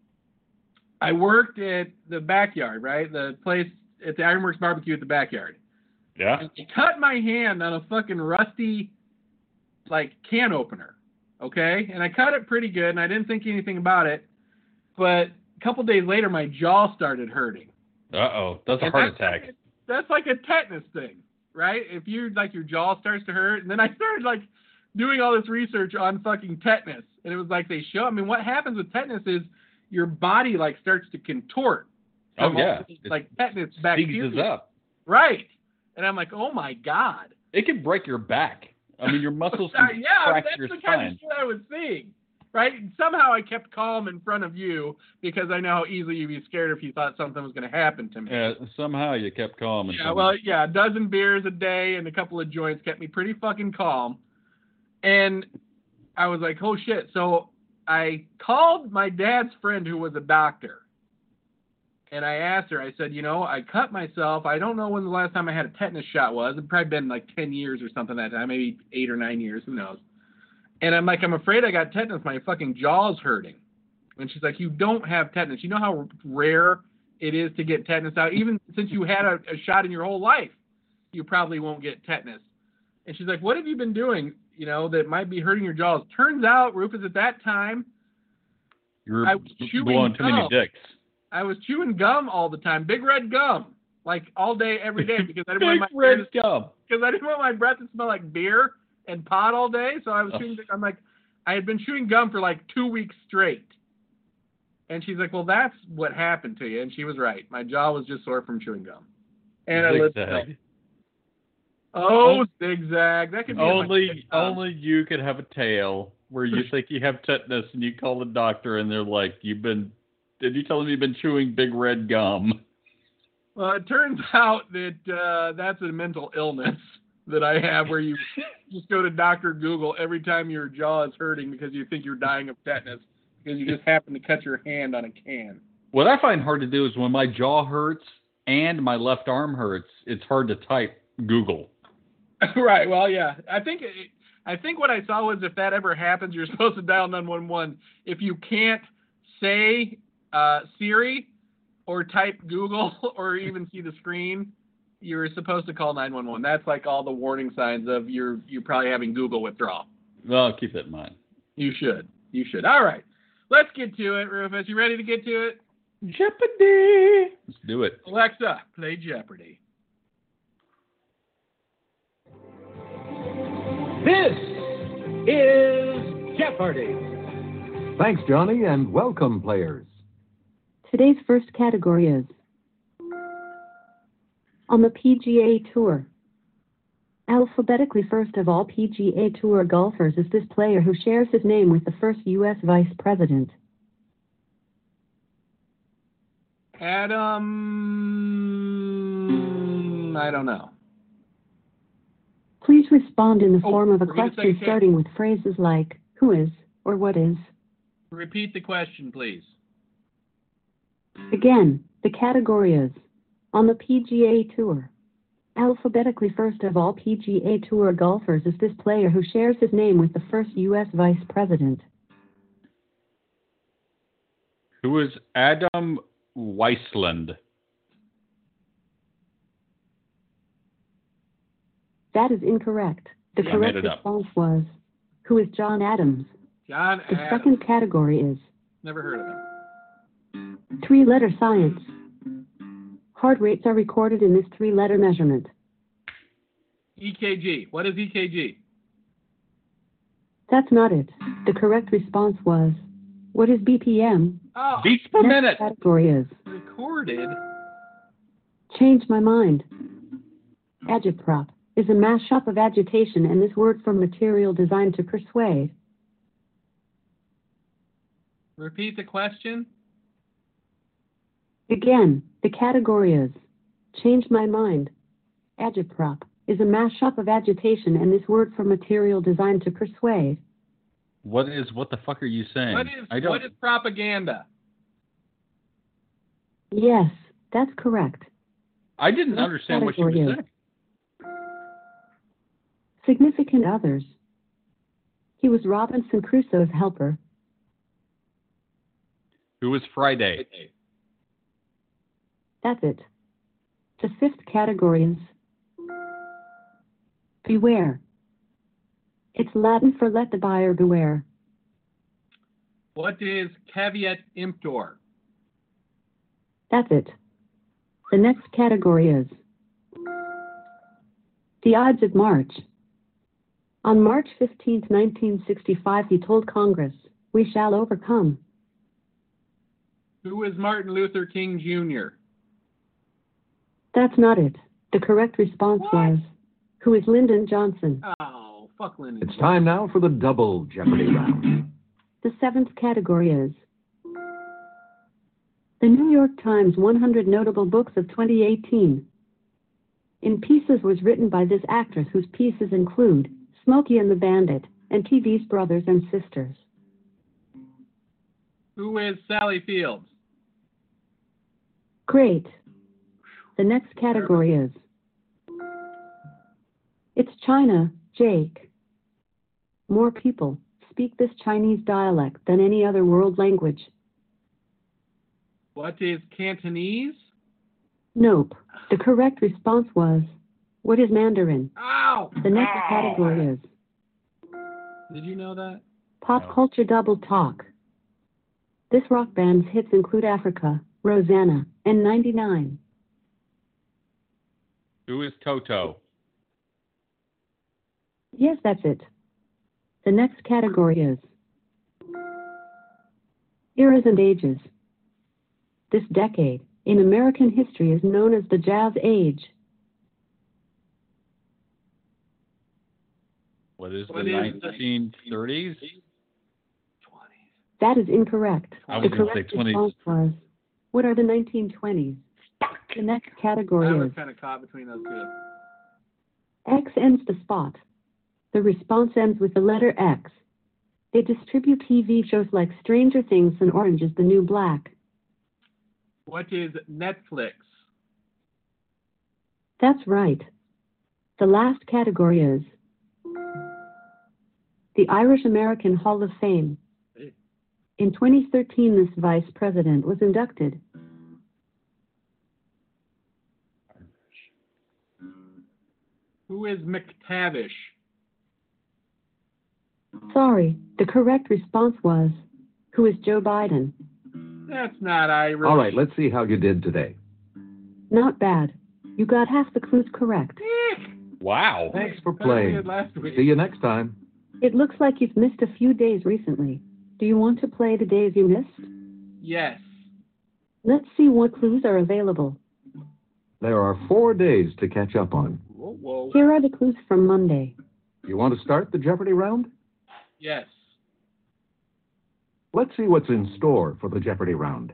A: I worked at the backyard, right? The place at the Ironworks barbecue at the backyard.
B: Yeah.
A: And I cut my hand on a fucking rusty, like, can opener, okay? And I cut it pretty good, and I didn't think anything about it. But a couple days later, my jaw started hurting.
B: Uh-oh. That's a heart attack.
A: That's like a tetanus thing, right? If you, like, your jaw starts to hurt. And then I started, like, doing all this research on fucking tetanus. And it was like I mean, what happens with tetanus is your body, like, starts to contort.
B: Oh, yeah.
A: Like, tetanus bacteria.
B: Seizes up.
A: Right. And I'm like, oh, my God.
B: It can break your back. I mean, your muscles can fracture your spine.
A: That's the kind of shit I was seeing. Right? Somehow I kept calm in front of you because I know how easily you'd be scared if you thought something was going to happen to me.
B: Yeah, somehow you kept calm.
A: A dozen beers a day and a couple of joints kept me pretty fucking calm. And I was like, oh, shit. So I called my dad's friend who was a doctor. And I asked her, I said, I cut myself. I don't know when the last time I had a tetanus shot was. It'd probably been like 10 years or something that time, maybe 8 or 9 years. Who knows? And I'm like, I'm afraid I got tetanus. My fucking jaw's hurting. And she's like, you don't have tetanus. You know how rare it is to get tetanus out? Even since you had a shot in your whole life, you probably won't get tetanus. And she's like, what have you been doing, that might be hurting your jaws? Turns out, Rufus, at that time,
B: I was blowing too many dicks.
A: I was chewing gum all the time, big red gum, like all day, every day, because I didn't want my breath to smell like beer and pot all day. So I was chewing. I had been chewing gum for like 2 weeks straight. And she's like, well, that's what happened to you. And she was right. My jaw was just sore from chewing gum. And
B: Zigzag.
A: Zigzag. That could be
B: only you could have a tale where you think you have tetanus and you call the doctor and they're like, did you tell them you've been chewing big red gum?
A: Well, it turns out that that's a mental illness that I have, where you just go to Dr. Google every time your jaw is hurting because you think you're dying of tetanus because you just happen to cut your hand on a can. What
B: I find hard to do is when my jaw hurts and my left arm hurts, it's hard to type Google.
A: Right. Well, yeah. I think what I saw was if that ever happens, you're supposed to dial 911. If you can't say Siri or type Google or even see the screen, you're supposed to call 911. That's like all the warning signs of you're probably having Google withdrawal.
B: Well, I'll keep that in mind.
A: You should. All right. Let's get to it, Rufus. You ready to get to it?
B: Jeopardy! Let's do it.
A: Alexa, play Jeopardy.
D: This is Jeopardy! Thanks, Johnny, and welcome, players.
E: Today's first category is on the PGA Tour. Alphabetically first of all PGA Tour golfers is this player who shares his name with the first U.S. Vice President.
A: Adam, I don't know.
E: Please respond in the form of a question starting with phrases like, who is or what is.
A: Repeat the question, please.
E: Again, the category is on the PGA Tour. Alphabetically first of all PGA Tour golfers is this player who shares his name with the first U.S. Vice President.
B: Who is Adam Weisland.
E: That is incorrect. The
B: Yeah, I made
E: correct
B: it up.
E: response was, who is John Adams?
A: John
E: The
A: Adams.
E: second category is
A: Never heard of him.
E: three-letter science. Heart rates are recorded in this three-letter measurement.
A: EKG. What is EKG?
E: That's not it. The correct response was, what is BPM?
A: Oh,
B: Beats per
E: Next
B: minute.
E: category is
A: recorded.
E: change my mind. Agitprop is a mashup of agitation and this word from material designed to persuade.
A: Repeat the question.
E: Again, the category is change my mind. Agitprop is a mashup of agitation and this word from material designed to persuade.
B: What the fuck are you saying?
A: What is propaganda?
E: Yes, that's correct.
B: I didn't
E: Next
B: understand what you were
E: category is
B: saying.
E: significant others. He was Robinson Crusoe's helper.
B: Who was Friday?
E: That's it. The fifth category is beware. It's Latin for let the buyer beware.
A: What is caveat emptor?
E: That's it. The next category is the Ides of March. On March 15, 1965, he told Congress, we shall overcome.
A: Who is Martin Luther King Jr.?
E: That's not it. The correct response was, who is Lyndon Johnson?
A: Oh, fuck Lyndon.
D: It's time now for the double Jeopardy round.
E: The seventh category is the New York Times 100 Notable Books of 2018. In Pieces was written by this actress whose pieces include Smokey and the Bandit and TV's Brothers and Sisters.
A: Who is Sally Fields?
E: Great. The next category is it's China, Jake. More people speak this Chinese dialect than any other world language.
A: What is Cantonese?
E: Nope. The correct response was, what is Mandarin?
A: Ow!
E: The next category is
A: Did you know that?
E: pop
B: No.
E: culture double talk. This rock band's hits include Africa, Rosanna, and 99.
B: Who is Toto?
E: Yes, that's it. The next category is eras and ages. This decade in American history is known as the Jazz Age.
B: What is
A: What
B: the
A: is the-
B: 1930s?
E: That is incorrect.
B: I
E: The
B: was going to say
E: correct
B: 20s.
E: response was, what are the 1920s? The next category
A: I was
E: is
A: kind of caught between those two.
E: X ends the spot. The response ends with the letter X. They distribute TV shows like Stranger Things and Orange is the New Black.
A: What is Netflix?
E: That's right. The last category is the Irish American Hall of Fame. In 2013, this vice president was inducted.
A: Who is McTavish?
E: Sorry, the correct response was, who is Joe Biden?
A: That's not Irish.
D: All right, let's see how you did today.
E: Not bad. You got half the clues correct.
B: Wow.
D: Thanks for
A: Better than we
D: playing.
A: did last week.
D: See you next time.
E: It looks like you've missed a few days recently. Do you want to play the days you missed?
A: Yes.
E: Let's see what clues are available.
D: There are 4 days to catch up on.
A: Whoa, whoa.
E: Here are the clues from Monday.
D: You want to start the Jeopardy round?
A: Yes.
D: Let's see what's in store for the Jeopardy round.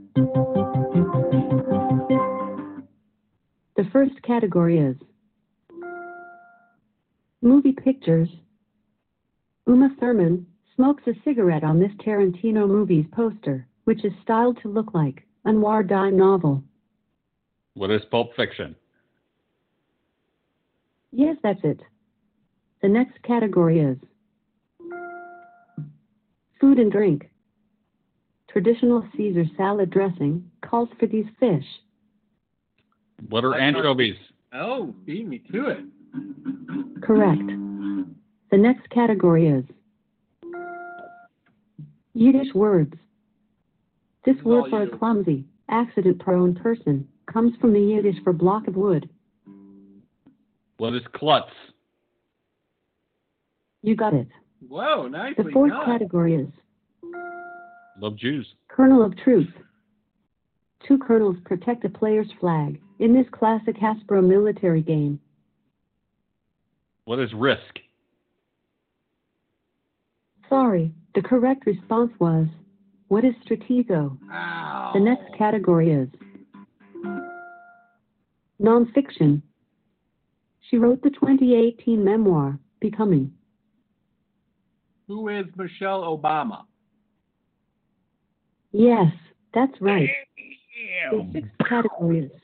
E: The first category is movie pictures. Uma Thurman smokes a cigarette on this Tarantino movie's poster, which is styled to look like an noir dime novel.
B: What is Pulp Fiction?
E: Yes, that's it. The next category is food and drink. Traditional Caesar salad dressing calls for these fish.
B: What are anchovies?
A: Oh, beat me to it.
E: Correct. The next category is Yiddish words. This
A: is
E: word
A: all
E: for
A: you.
E: a clumsy, accident-prone person comes from the Yiddish for block of wood.
B: What is klutz?
E: You got it.
A: Whoa, nicely
E: The fourth
A: done.
E: category is
B: Love Jews.
E: Kernel of Truth. Two kernels protect a player's flag in this classic Hasbro military game.
B: What is risk?
E: Sorry, the correct response was, what is Stratego?
A: Ow.
E: The next category is Nonfiction. She wrote the 2018 memoir, Becoming.
A: Who is Michelle Obama?
E: Yes, that's right. The sixth category is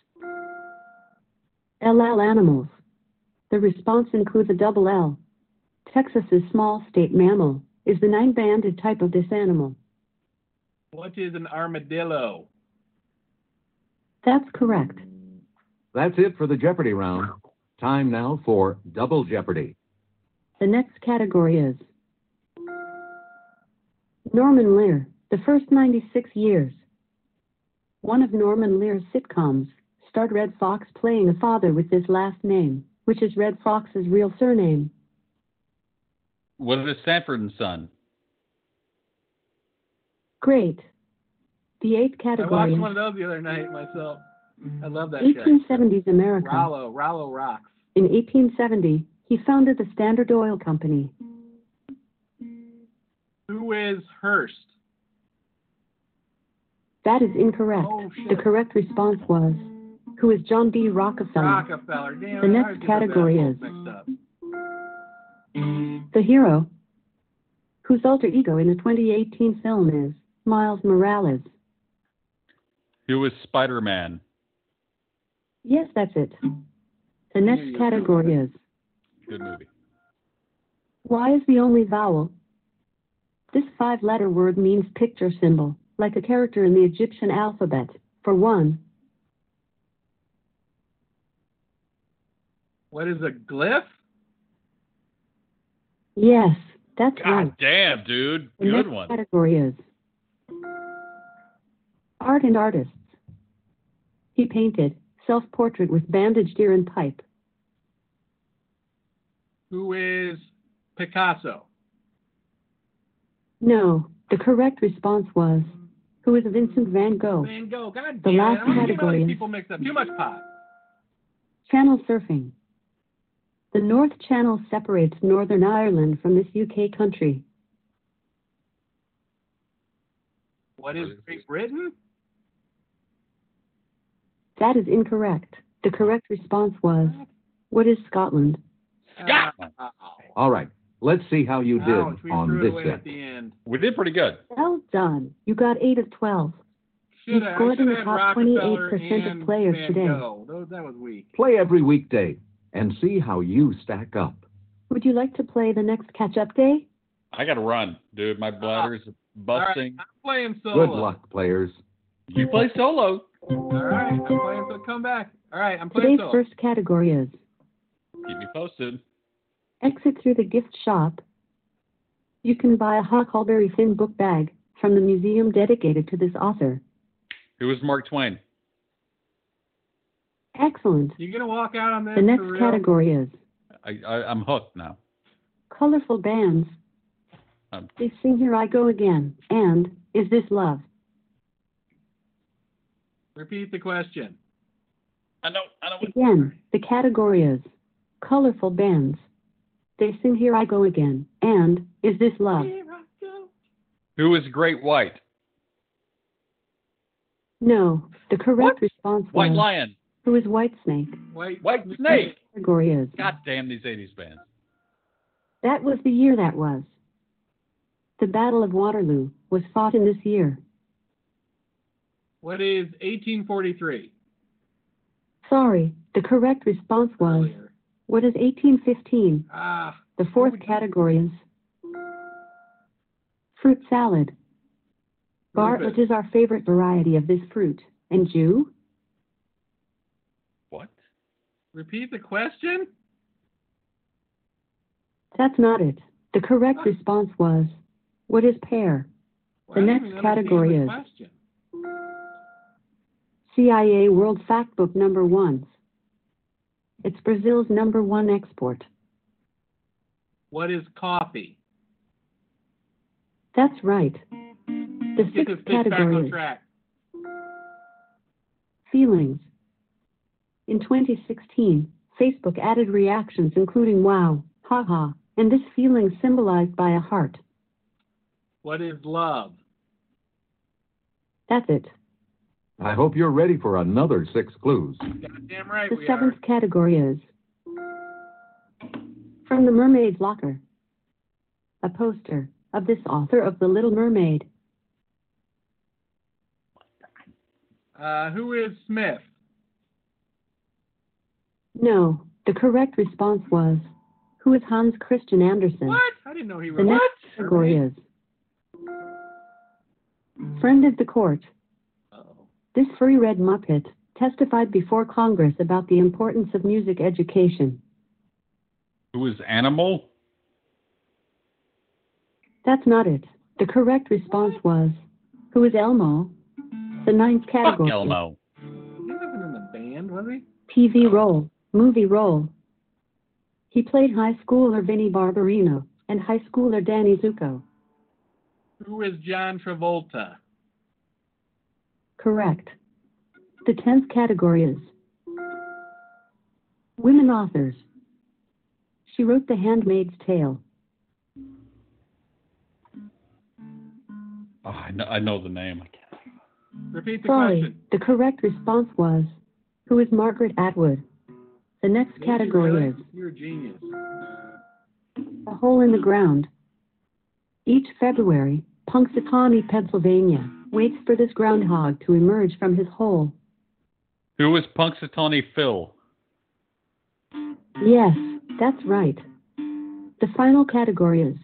E: LL Animals. The response includes a double L. Texas's small state mammal is the nine-banded type of this animal.
A: What is an armadillo?
E: That's correct.
D: That's it for the Jeopardy round. Time now for Double Jeopardy.
E: The next category is Norman Lear, the first 96 years. One of Norman Lear's sitcoms starred Red Fox playing a father with this last name, which is Red Fox's real surname.
B: What is Sanford and Son?
E: Great. The eighth
A: I
E: category
A: watched
E: is
A: one of those the other night myself. I love that show.
E: 1870s America.
A: Rollo rocks.
E: In 1870, he founded the Standard Oil Company.
A: Who is Hearst?
E: That is incorrect.
A: Oh, shit.
E: The correct response was, who is John D. Rockefeller?
A: Rockefeller. Damn
E: The
A: it, I
E: next
A: always get
E: category
A: those
E: is
A: mixed up.
E: The hero, whose alter ego in the 2018 film is Miles Morales.
B: Who is Spider-Man?
E: Yes, that's it. The next category is,
B: Good movie.
E: Y is the only vowel. This five-letter word means picture symbol, like a character in the Egyptian alphabet. For one,
A: What is a glyph?
E: yes, that's
B: God
E: right.
B: damn, dude.
E: The
B: Good
E: next
B: one.
E: category is art and artists. He painted self-portrait with bandaged ear and pipe.
A: Who is Picasso?
E: No, the correct response was, who is Vincent van Gogh?
A: Van Gogh. God
E: The
A: damn it.
E: last
A: I'm gonna get all
E: category
A: these
E: is-
A: people mixed up. Too much pot.
E: Channel surfing. The North Channel separates Northern Ireland from this UK country.
A: What is Great Britain?
E: That is incorrect. The correct response was, what is Scotland?
B: Scotland.
D: All right, let's see how you did
A: Ouch, we
D: on
A: threw it
D: this
A: away
D: set.
A: at the end.
B: We did pretty good.
E: Well done. You got 8 of 12. You scored in the top 28% of players today.
A: That was weak.
D: Play every weekday and see how you stack up.
E: Would you like to play the next catch-up day?
B: I got to run, dude. My bladder's busting.
A: All right, I'm playing solo.
D: Good luck, players.
B: You play solo.
A: All right, I'm playing so come back. All right, I'm playing
E: Today's
A: solo.
E: first category is
B: Keep me posted.
E: exit through the gift shop. You can buy a Huckleberry Finn book bag from the museum dedicated to this author.
B: Who is Mark Twain?
E: Excellent.
A: You gonna walk out on this?
E: The next
A: for real?
E: category is
B: I'm hooked now.
E: colorful bands.
B: Um,
E: They sing Here I Go Again and Is This Love?
A: Repeat the question.
B: I know.
E: Again, the category is colorful bands. They sing Here I Go Again and Is This Love?
A: Here I go.
B: Who is Great White?
E: No, the correct
B: What?
E: response was
B: White Lion.
E: who is White Snake?
A: White
B: Snake.
E: Category is
B: God damn these 80s bands.
E: that was the year that was. The Battle of Waterloo was fought in this year.
A: What is 1843?
E: Sorry, the correct response was
A: Earlier.
E: what is 1815?
A: Ah,
E: The fourth category is fruit salad. Bartlett is our favorite variety of this fruit. And you?
B: What?
A: Repeat the question?
E: That's not it. The correct response was, what is pear?
A: Well,
E: The
A: I don't
E: next
A: even
E: category
A: understand the
E: is
A: question.
E: CIA World Factbook number 1. It's Brazil's number 1 export.
A: What is coffee?
E: That's right. The
A: Get this
E: sixth
A: bitch back
E: category
A: on
E: is
A: track.
E: feelings. In 2016, Facebook added reactions including wow, haha, and this feeling symbolized by a heart.
A: What is love?
E: That's it.
D: I hope you're ready for another 6 clues.
A: Goddamn right
E: The
A: we
E: seventh
A: are.
E: category is from The Mermaid's Locker. A poster of this author of The Little Mermaid.
A: Who is Smith?
E: No, the correct response was, who is Hans Christian Andersen?
A: What? I didn't know he
E: The
A: wrote
E: next category is friend of the court.
A: Uh-oh.
E: This furry red Muppet testified before Congress about the importance of music education.
B: Who is Animal?
E: That's not it. The correct response was, who is Elmo? The ninth
B: Fuck
E: category
B: Elmo.
A: He wasn't in the band, was he?
E: is TV role, movie role. He played high schooler Vinnie Barbarino and high schooler Danny Zuko.
A: Who is John Travolta?
E: Correct. The 10th category is women authors. She wrote The Handmaid's Tale.
B: Oh, I know the name.
A: Repeat the
E: Sorry,
A: question.
E: the correct response was, who is Margaret Atwood? The next
A: Did you
E: category
A: really?
E: is
A: You're a genius.
E: a hole in the ground. Each February, Punxsutawney, Pennsylvania, waits for this groundhog to emerge from his hole.
B: Who is Punxsutawney Phil?
E: Yes, that's right. The final category is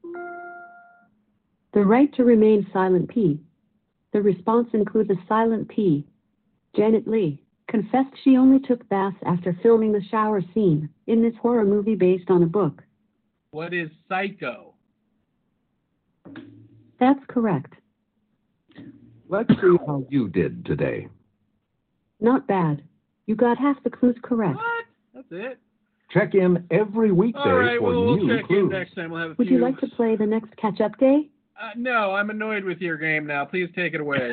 E: the right to remain silent P. The response includes a silent P. Janet Leigh confessed she only took baths after filming the shower scene in this horror movie based on a book.
A: What is Psycho?
E: That's correct.
D: Let's see how you did today.
E: Not bad. You got half the clues correct.
A: What? That's it.
D: Check in every weekday
A: All right,
D: for
A: we'll
D: new
A: check
D: clues.
A: in next time. We'll have a
E: Would
A: few.
E: you like to play the next catch-up day?
A: No, I'm annoyed with your game now. Please take it away.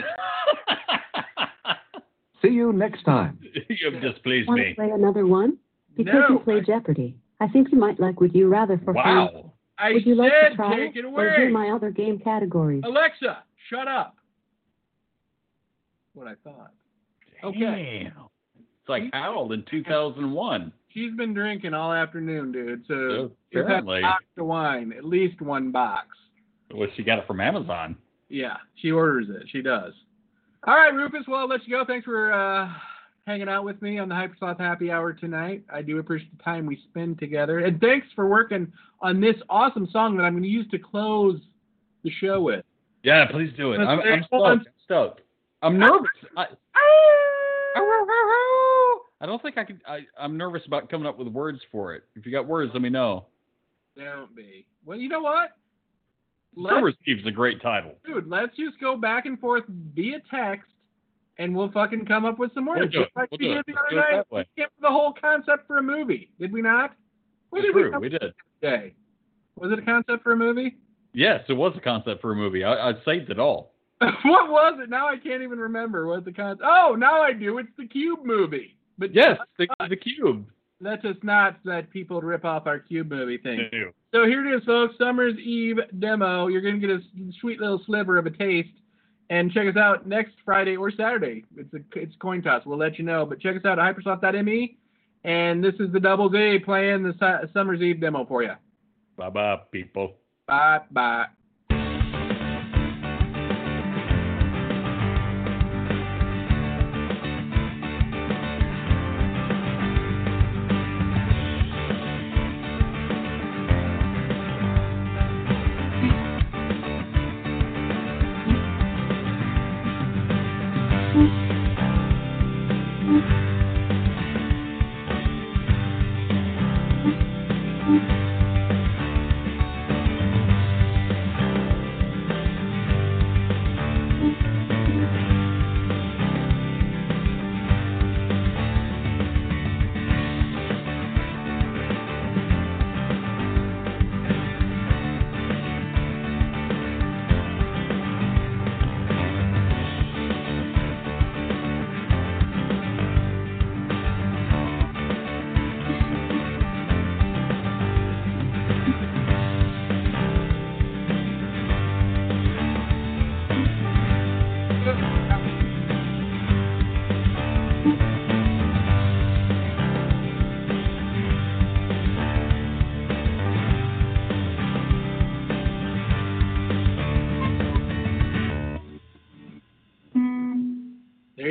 D: See you next time.
B: You've displeased
E: Want to
B: me.
E: play another one? Because
A: No,
E: you play
A: I-
E: Jeopardy. I think you might like Would You Rather for fun.
B: Wow.
A: I
E: Would you like
A: said
E: to try
A: take it
E: or hear
A: away.
E: my other game categories?
A: Alexa, shut up. What I thought. Okay.
B: Damn. It's like Harold in 2001.
A: She's been drinking all afternoon, dude. So
B: Yeah,
A: she's had
B: apparently.
A: a box of wine, at least one box.
B: Well, she got it from Amazon.
A: Yeah, she orders it. She does. All right, Rufus. Well, I'll let you go. Thanks for hanging out with me on the Hypersloth Happy Hour tonight. I do appreciate the time we spend together. And thanks for working on this awesome song that I'm going to use to close the show with.
B: Yeah, please do it. I'm
A: Hold
B: stoked.
A: on.
B: I'm stoked. I'm nervous. I don't think I could. I'm nervous about coming up with words for it. If you got words, let me know.
A: Don't be. Well, you know what?
B: Silver Steve's a great title.
A: Dude, let's just go back and forth via text, and we'll fucking come up with some words.
B: We'll do it.
A: Just like
B: We'll
A: we
B: do
A: did
B: it.
A: the
B: Let's
A: other
B: do it
A: night.
B: that way.
A: We came up with the whole concept for a movie, did we not? What
B: It's
A: did we
B: true.
A: come
B: We
A: up
B: did.
A: with today? Was it a concept for a movie?
B: Yes, it was a concept for a movie. I saved it all.
A: What was it? Now I can't even remember what the concept. Oh, now I do. It's the Cube movie. But
B: Yes, the Cube.
A: let us not let people rip off our Cube movie thing.
B: Ew.
A: So here it is, folks. Summer's Eve demo. You're going to get a sweet little sliver of a taste. And check us out next Friday or Saturday. It's coin toss. We'll let you know. But check us out at hypersoft.me. And this is the Double Z playing the Summer's Eve demo for you.
B: Bye-bye, people.
A: Bye.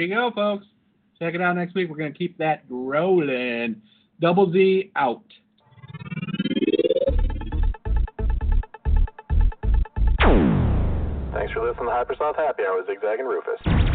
A: you go, folks. Check it out next week. We're going to keep that rolling. Double Z out.
F: Thanks for listening to Hypersouth Happy Hour with Zigzag and Rufus.